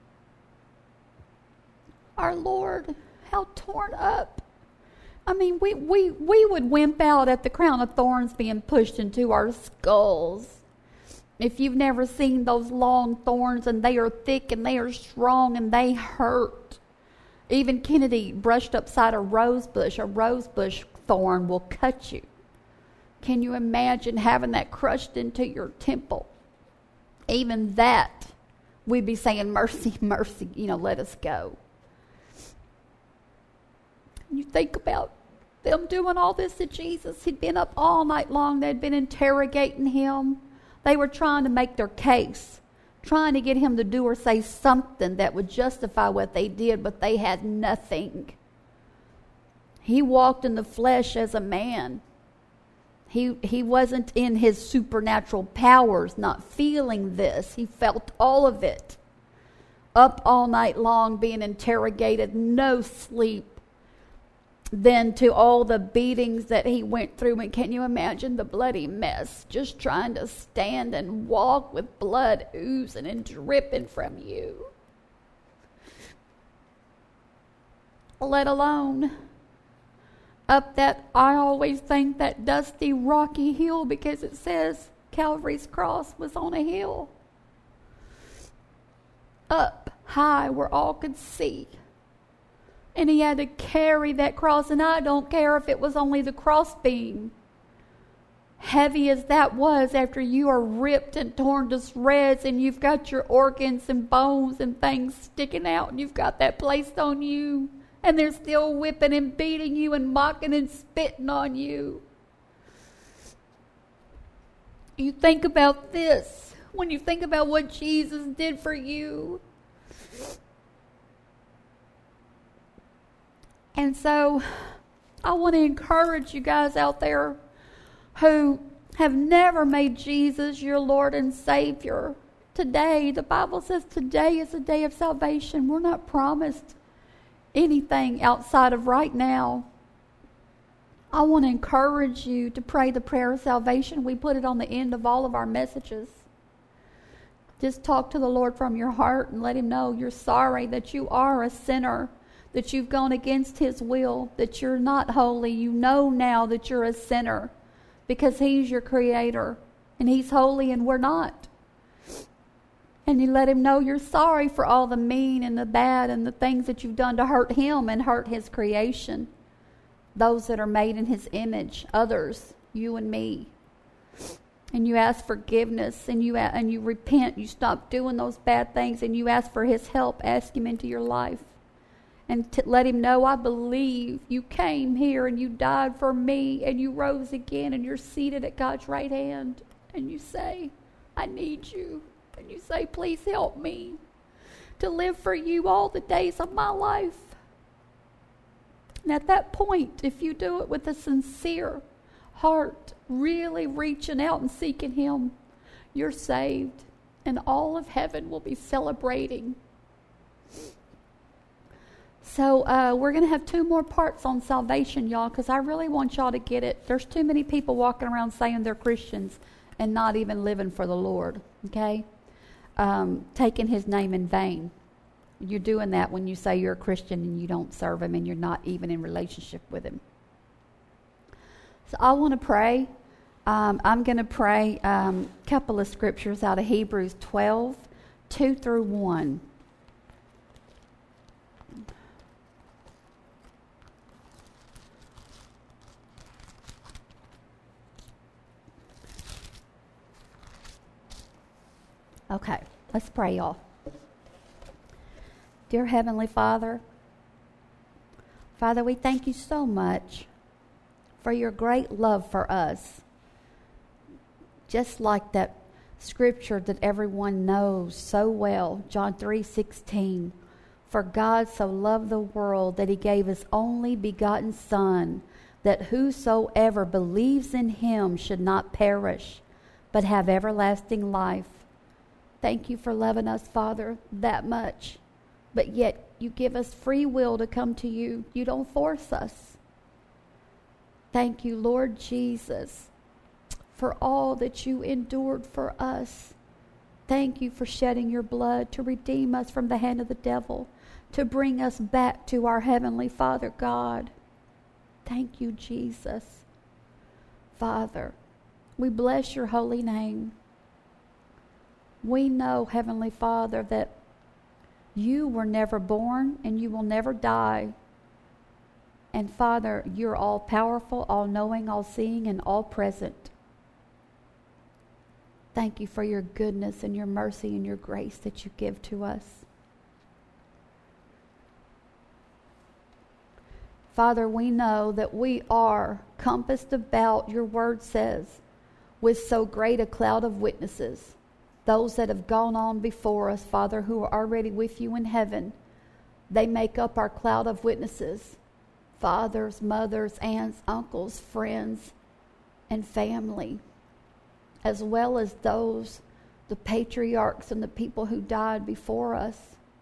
our Lord, how torn up. I mean, we would wimp out at the crown of thorns being pushed into our skulls. If you've never seen those long thorns, and they are thick and they are strong and they hurt. Even Kennedy brushed upside a rose bush thorn will cut you. Can you imagine having that crushed into your temple? Even that, we'd be saying, mercy, mercy, let us go. You think about them doing all this to Jesus. He'd been up all night long. They'd been interrogating him. They were trying to make their case, trying to get him to do or say something that would justify what they did, but they had nothing. He walked in the flesh as a man. He wasn't in his supernatural powers, not feeling this. He felt all of it. Up all night long, being interrogated, no sleep. Then to all the beatings that he went through. And can you imagine the bloody mess? Just trying to stand and walk with blood oozing and dripping from you. Let alone up that, I always think, that dusty rocky hill, because it says Calvary's cross was on a hill. Up high where all could see. And he had to carry that cross. And I don't care if it was only the crossbeam. Heavy as that was, after you are ripped and torn to shreds and you've got your organs and bones and things sticking out and you've got that placed on you. And they're still whipping and beating you and mocking and spitting on you. You think about this. When you think about what Jesus did for you. And so I want to encourage you guys out there who have never made Jesus your Lord and Savior. Today, the Bible says today is a day of salvation. We're not promised anything outside of right now. I want to encourage you to pray the prayer of salvation. We put it on the end of all of our messages. Just talk to the Lord from your heart and let Him know you're sorry, that you are a sinner, that you've gone against His will, that you're not holy. You know now that you're a sinner because He's your Creator and He's holy and we're not. And you let him know you're sorry for all the mean and the bad and the things that you've done to hurt him and hurt his creation. Those that are made in his image, others, you and me. And you ask forgiveness and you repent. You stop doing those bad things and you ask for his help. Ask him into your life. And to let him know, I believe you came here and you died for me and you rose again and you're seated at God's right hand. And you say, I need you. And you say, please help me to live for you all the days of my life. And at that point, if you do it with a sincere heart, really reaching out and seeking him, you're saved. And all of heaven will be celebrating. So we're going to have 2 more parts on salvation, y'all, because I really want y'all to get it. There's too many people walking around saying they're Christians and not even living for the Lord, okay? Taking his name in vain. You're doing that when you say you're a Christian and you don't serve him and you're not even in relationship with him. So I want to pray. I'm going to pray a couple of scriptures out of Hebrews 12, 2 through 1. Okay, let's pray, y'all. Dear Heavenly Father, Father, we thank you so much for your great love for us. Just like that scripture that everyone knows so well, John 3:16. For God so loved the world that he gave his only begotten Son, that whosoever believes in him should not perish, but have everlasting life. Thank you for loving us, Father, that much. But yet you give us free will to come to you. You don't force us. Thank you, Lord Jesus, for all that you endured for us. Thank you for shedding your blood to redeem us from the hand of the devil, to bring us back to our Heavenly Father God. Thank you, Jesus. Father, we bless your holy name. We know, Heavenly Father, that you were never born and you will never die. And Father, you're all powerful, all knowing, all seeing, and all present. Thank you for your goodness and your mercy and your grace that you give to us. Father, we know that we are compassed about, your word says, with so great a cloud of witnesses. Those that have gone on before us, Father, who are already with you in heaven, they make up our cloud of witnesses. Fathers, mothers, aunts, uncles, friends, and family, as well as those, the patriarchs and the people who died before us,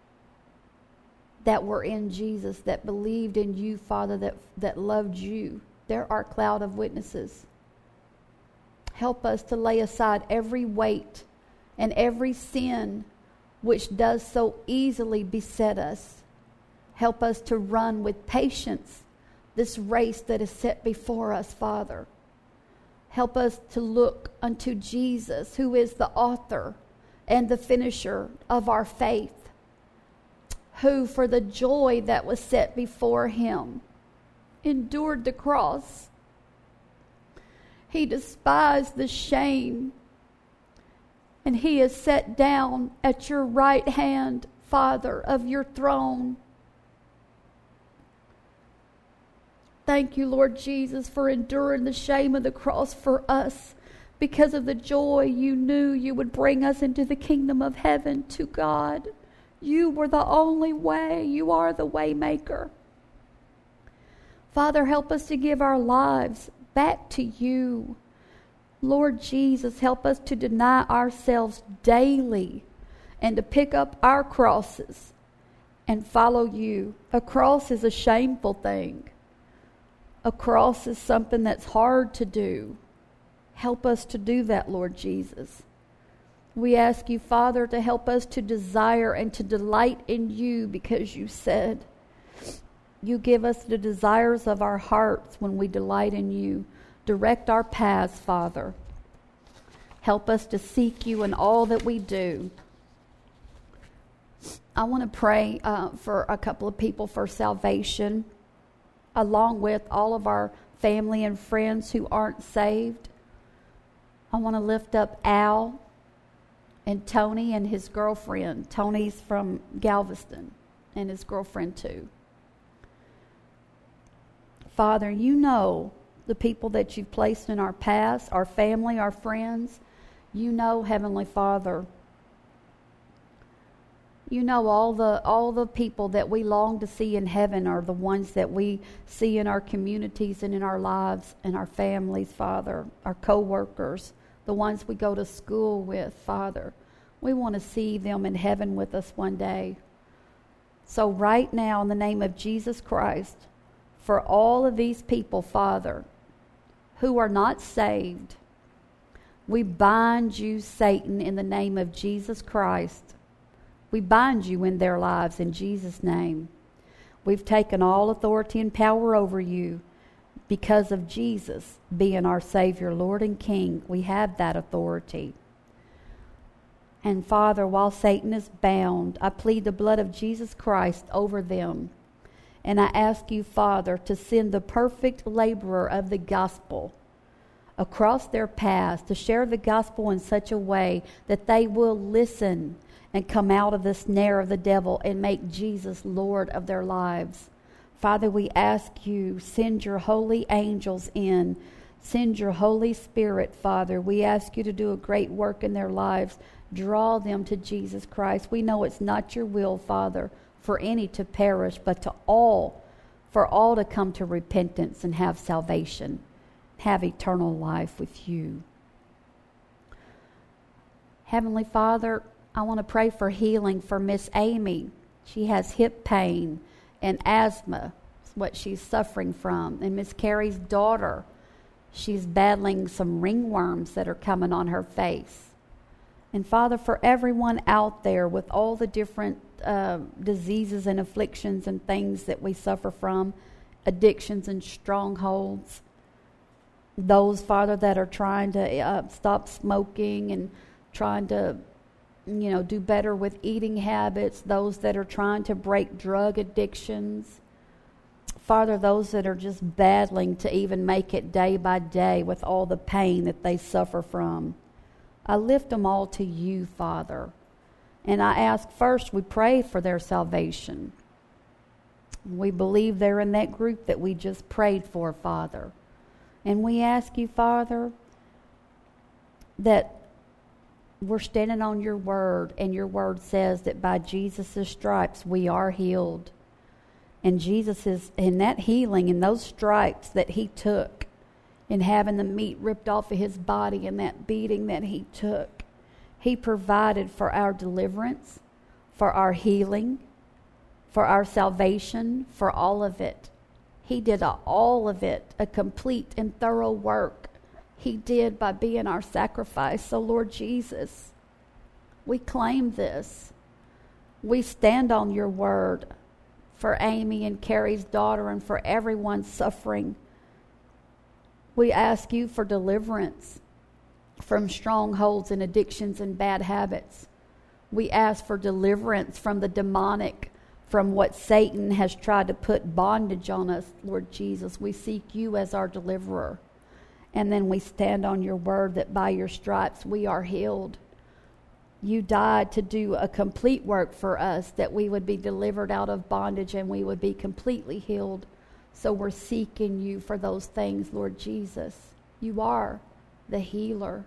that were in Jesus, that believed in you, Father, that loved you. They're our cloud of witnesses. Help us to lay aside every weight and every sin which does so easily beset us. Help us to run with patience this race that is set before us, Father. Help us to look unto Jesus, who is the author and the finisher of our faith, who for the joy that was set before him endured the cross. He despised the shame, and he is set down at your right hand, Father, of your throne. Thank you, Lord Jesus, for enduring the shame of the cross for us, because of the joy you knew you would bring us into the kingdom of heaven to God. You were the only way. You are the way maker. Father, help us to give our lives back to you. Lord Jesus, help us to deny ourselves daily and to pick up our crosses and follow you. A cross is a shameful thing. A cross is something that's hard to do. Help us to do that, Lord Jesus. We ask you, Father, to help us to desire and to delight in you, because you said you give us the desires of our hearts when we delight in you. Direct our paths, Father. Help us to seek you in all that we do. I want to pray for a couple of people for salvation, along with all of our family and friends who aren't saved. I want to lift up Al and Tony and his girlfriend. Tony's from Galveston, and his girlfriend too. Father, you know the people that you've placed in our past, our family, our friends. You know, Heavenly Father, you know all the people that we long to see in heaven are the ones that we see in our communities and in our lives and our families, Father, our co-workers, the ones we go to school with, Father. We want to see them in heaven with us one day. So right now, in the name of Jesus Christ, for all of these people, Father, who are not saved, we bind you, Satan, in the name of Jesus Christ. We bind you in their lives in Jesus' name. We've taken all authority and power over you because of Jesus being our Savior, Lord and King. We have that authority. And Father, while Satan is bound, I plead the blood of Jesus Christ over them. And I ask you, Father, to send the perfect laborer of the gospel across their paths to share the gospel in such a way that they will listen and come out of the snare of the devil and make Jesus Lord of their lives. Father, we ask you, send your holy angels in. Send your Holy Spirit, Father. We ask you to do a great work in their lives. Draw them to Jesus Christ. We know it's not your will, Father, for any to perish, but for all to come to repentance and have salvation, have eternal life with you. Heavenly Father, I want to pray for healing for Miss Amy. She has hip pain and asthma, what she's suffering from. And Miss Carrie's daughter, she's battling some ringworms that are coming on her face. And Father, for everyone out there with all the different diseases and afflictions and things that we suffer from, addictions and strongholds, those, Father, that are trying to stop smoking and trying to do better with eating habits, those that are trying to break drug addictions. Father, those that are just battling to even make it day by day with all the pain that they suffer from. I lift them all to you, Father. And I ask first, we pray for their salvation. We believe they're in that group that we just prayed for, Father. And we ask you, Father, that we're standing on your word, and your word says that by Jesus' stripes we are healed. And Jesus is in that healing, in those stripes that he took, in having the meat ripped off of his body and that beating that he took, he provided for our deliverance, for our healing, for our salvation, for all of it. He did all of it, a complete and thorough work. He did by being our sacrifice. So, Lord Jesus, we claim this. We stand on your word for Amy and Carrie's daughter and for everyone suffering. We ask you for deliverance from strongholds and addictions and bad habits. We ask for deliverance from the demonic, from what Satan has tried to put bondage on us, Lord Jesus. We seek you as our deliverer. And then we stand on your word that by your stripes we are healed. You died to do a complete work for us, that we would be delivered out of bondage and we would be completely healed. So we're seeking you for those things, Lord Jesus. You are the healer.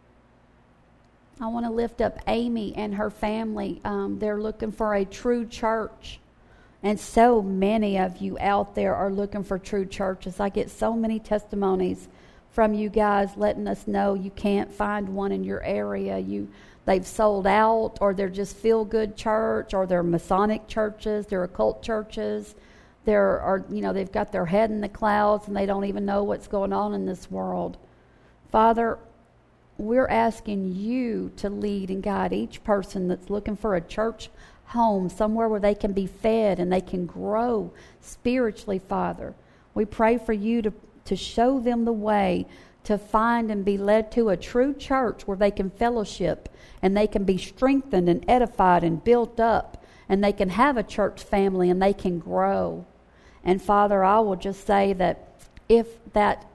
I want to lift up Amy and her family. They're looking for a true church. And so many of you out there are looking for true churches. I get so many testimonies from you guys letting us know you can't find one in your area. They've sold out, or they're just feel-good church, or they're Masonic churches, they're occult churches. They've got their head in the clouds and they don't even know what's going on in this world. Father, we're asking you to lead and guide each person that's looking for a church home, somewhere where they can be fed and they can grow spiritually, Father. We pray for you to show them the way to find and be led to a true church where they can fellowship and they can be strengthened and edified and built up and they can have a church family and they can grow. And Father, I will just say that if that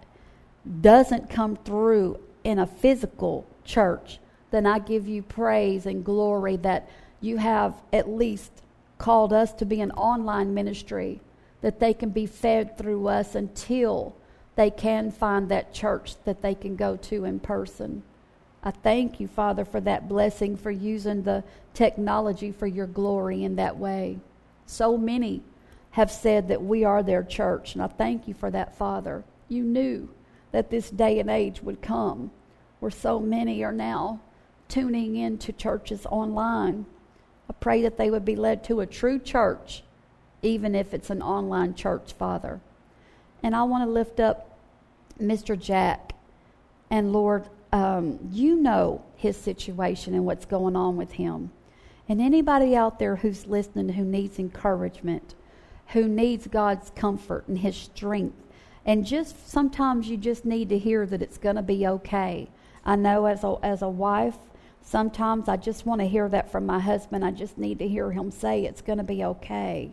doesn't come through in a physical church, then I give you praise and glory that you have at least called us to be an online ministry, that they can be fed through us until they can find that church that they can go to in person. I thank you, Father, for that blessing, for using the technology for your glory in that way. So many have said that we are their church, and I thank you for that, Father. You knew that this day and age would come where so many are now tuning into churches online. I pray that they would be led to a true church, even if it's an online church, Father. And I want to lift up Mr. Jack. And Lord, you know his situation and what's going on with him. And anybody out there who's listening who needs encouragement, who needs God's comfort and his strength. And just sometimes you just need to hear that it's going to be okay. I know as a wife, sometimes I just want to hear that from my husband. I just need to hear him say it's going to be okay.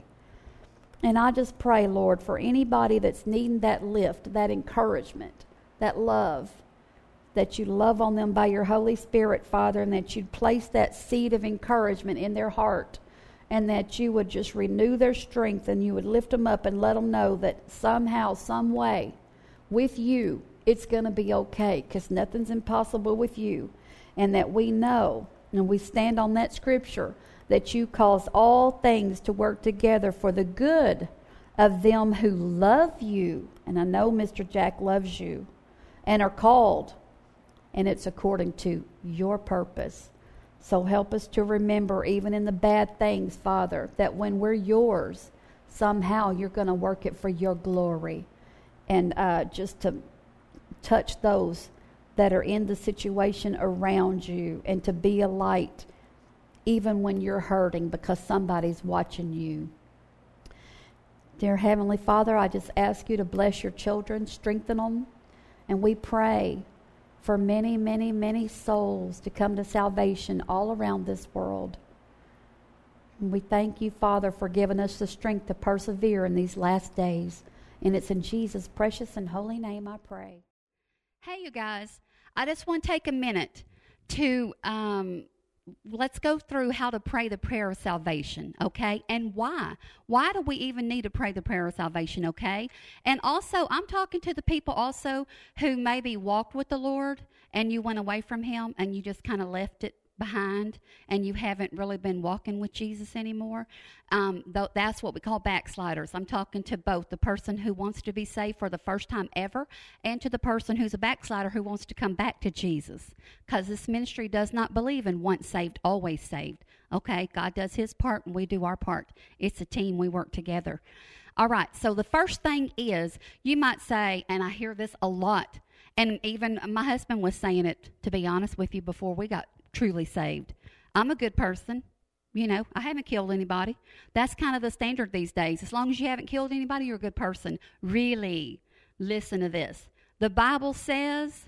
And I just pray, Lord, for anybody that's needing that lift, that encouragement, that love, that you love on them by your Holy Spirit, Father, and that you'd place that seed of encouragement in their heart, and that you would just renew their strength, and you would lift them up and let them know that somehow, some way, with you, it's going to be okay, because nothing's impossible with you. And that we know, and we stand on that scripture, that you cause all things to work together for the good of them who love you. And I know Mr. Jack loves you, and are called, and it's according to your purpose. So help us to remember, even in the bad things, Father, that when we're yours, somehow you're going to work it for your glory. And just to touch those that are in the situation around you, and to be a light even when you're hurting, because somebody's watching you. Dear Heavenly Father, I just ask you to bless your children, strengthen them, and we pray for many, many, many souls to come to salvation all around this world. And we thank you, Father, for giving us the strength to persevere in these last days. And it's in Jesus' precious and holy name I pray. Hey, you guys, I just want to take a minute to let's go through how to pray the prayer of salvation, okay? And why? Why do we even need to pray the prayer of salvation, okay? And also, I'm talking to the people also who maybe walked with the Lord and you went away from him and you just kind of left it behind and you haven't really been walking with Jesus anymore. That's what we call backsliders. I'm talking to both the person who wants to be saved for the first time ever and to the person who's a backslider who wants to come back to Jesus, because this ministry does not believe in once saved, always saved. Okay, God does his part and we do our part. It's a team. We work together. All right, so the first thing is, you might say, and I hear this a lot, and even my husband was saying it, to be honest with you, before we got truly saved. I'm a good person. You know, I haven't killed anybody. That's kind of the standard these days. As long as you haven't killed anybody, you're a good person. Really, listen to this. The Bible says,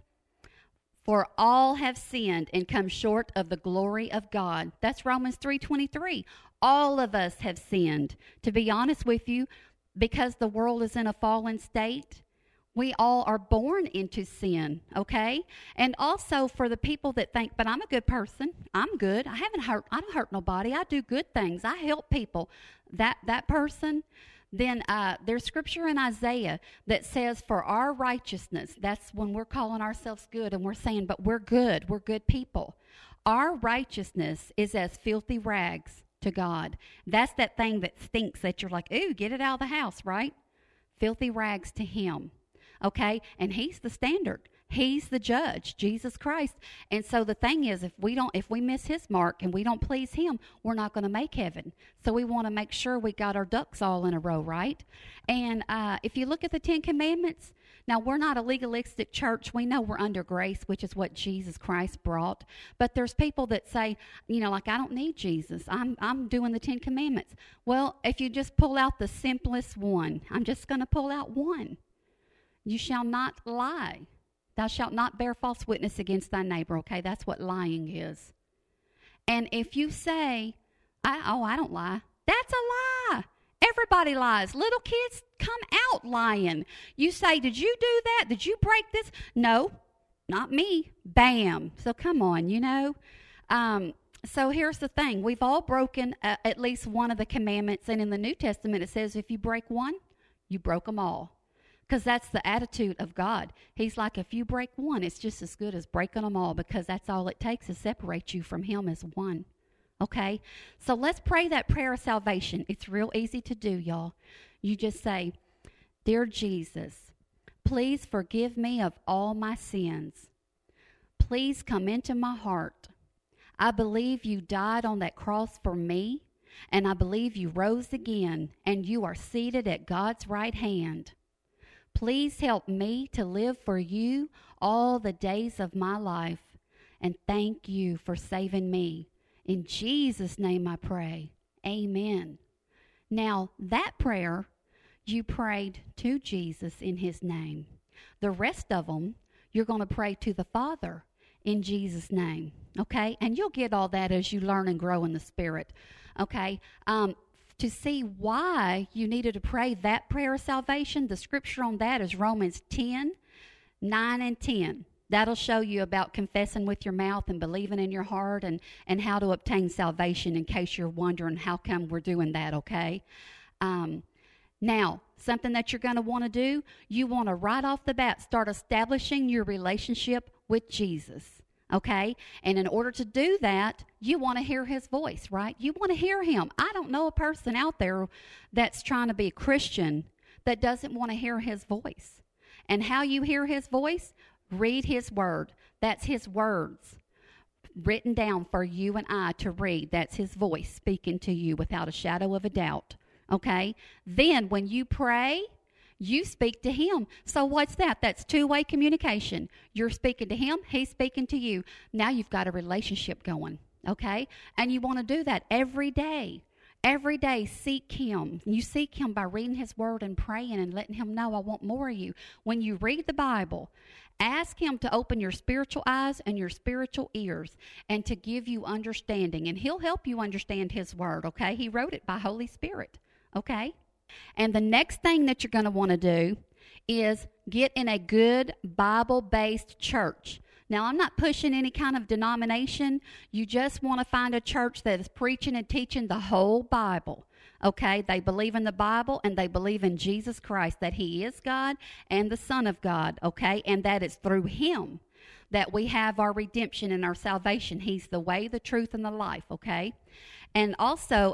for all have sinned and come short of the glory of God. That's Romans 3:23. All of us have sinned. To be honest with you, because the world is in a fallen state, we all are born into sin, okay? And also for the people that think, but I'm a good person. I'm good. I don't hurt nobody. I do good things. I help people. That person, then there's scripture in Isaiah that says for our righteousness, that's when we're calling ourselves good and we're saying, but we're good. We're good people. Our righteousness is as filthy rags to God. That's that thing that stinks that you're like, ooh, get it out of the house, right? Filthy rags to him. Okay, and he's the standard. He's the judge, Jesus Christ. And so the thing is, if we miss his mark and we don't please him, we're not going to make heaven. So we want to make sure we got our ducks all in a row, right? And if you look at the Ten Commandments, now we're not a legalistic church. We know we're under grace, which is what Jesus Christ brought. But there's people that say, you know, like, I don't need Jesus. I'm doing the Ten Commandments. Well, if you just pull out the simplest one, I'm just going to pull out one. You shall not lie. Thou shalt not bear false witness against thy neighbor, okay? That's what lying is. And if you say I don't lie. That's a lie. Everybody lies. Little kids come out lying. You say, did you do that? Did you break this? No, not me. Bam. So come on, So here's the thing. We've all broken at least one of the commandments. And in the New Testament, it says if you break one, you broke them all. Because that's the attitude of God. He's like, if you break one, it's just as good as breaking them all, because that's all it takes to separate you from him as one. Okay? So let's pray that prayer of salvation. It's real easy to do, y'all. You just say, Dear Jesus, please forgive me of all my sins. Please come into my heart. I believe you died on that cross for me, and I believe you rose again, and you are seated at God's right hand. Please help me to live for you all the days of my life, and thank you for saving me. In Jesus' name I pray. Amen. Now, that prayer you prayed to Jesus in his name. The rest of them, you're going to pray to the Father in Jesus' name, okay? And you'll get all that as you learn and grow in the Spirit, okay? To see why you needed to pray that prayer of salvation, the scripture on that is Romans 10, 9 and 10. That'll show you about confessing with your mouth and believing in your heart and how to obtain salvation, in case you're wondering how come we're doing that, okay? Now, something that you're going to want to do, you want to right off the bat start establishing your relationship with Jesus. Okay? And in order to do that, you want to hear his voice, right? You want to hear him. I don't know a person out there that's trying to be a Christian that doesn't want to hear his voice. And how you hear his voice? Read his word. That's his words written down for you and I to read. That's his voice speaking to you without a shadow of a doubt. Okay? Then when you pray, you speak to him. So what's that? That's two-way communication. You're speaking to him, he's speaking to you. Now you've got a relationship going, okay? And you want to do that every day. Every day, seek him. You seek him by reading his word and praying and letting him know, I want more of you. When you read the Bible, ask him to open your spiritual eyes and your spiritual ears and to give you understanding. And he'll help you understand his word, okay? He wrote it by Holy Spirit, okay? And the next thing that you're going to want to do is get in a good Bible-based church. Now, I'm not pushing any kind of denomination. You just want to find a church that is preaching and teaching the whole Bible, okay? They believe in the Bible, and they believe in Jesus Christ, that he is God and the Son of God, okay? And that it's through him that we have our redemption and our salvation. He's the way, the truth, and the life, okay? And also,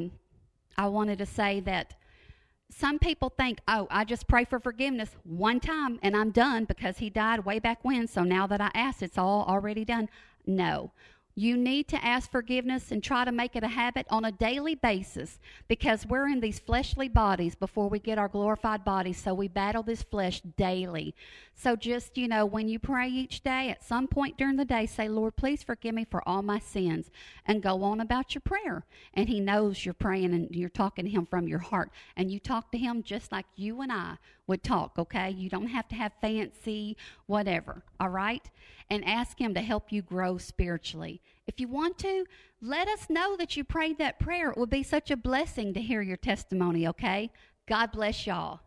I wanted to say that some people think, oh, I just pray for forgiveness one time and I'm done because he died way back when, so now that I ask, it's all already done. No. You need to ask forgiveness and try to make it a habit on a daily basis, because we're in these fleshly bodies before we get our glorified bodies, so we battle this flesh daily. So just, when you pray each day, at some point during the day, say, Lord, please forgive me for all my sins, and go on about your prayer. And he knows you're praying and you're talking to him from your heart, and you talk to him just like you and I would talk, okay? You don't have to have fancy whatever, all right? And ask him to help you grow spiritually. If you want to, let us know that you prayed that prayer. It would be such a blessing to hear your testimony, okay? God bless y'all.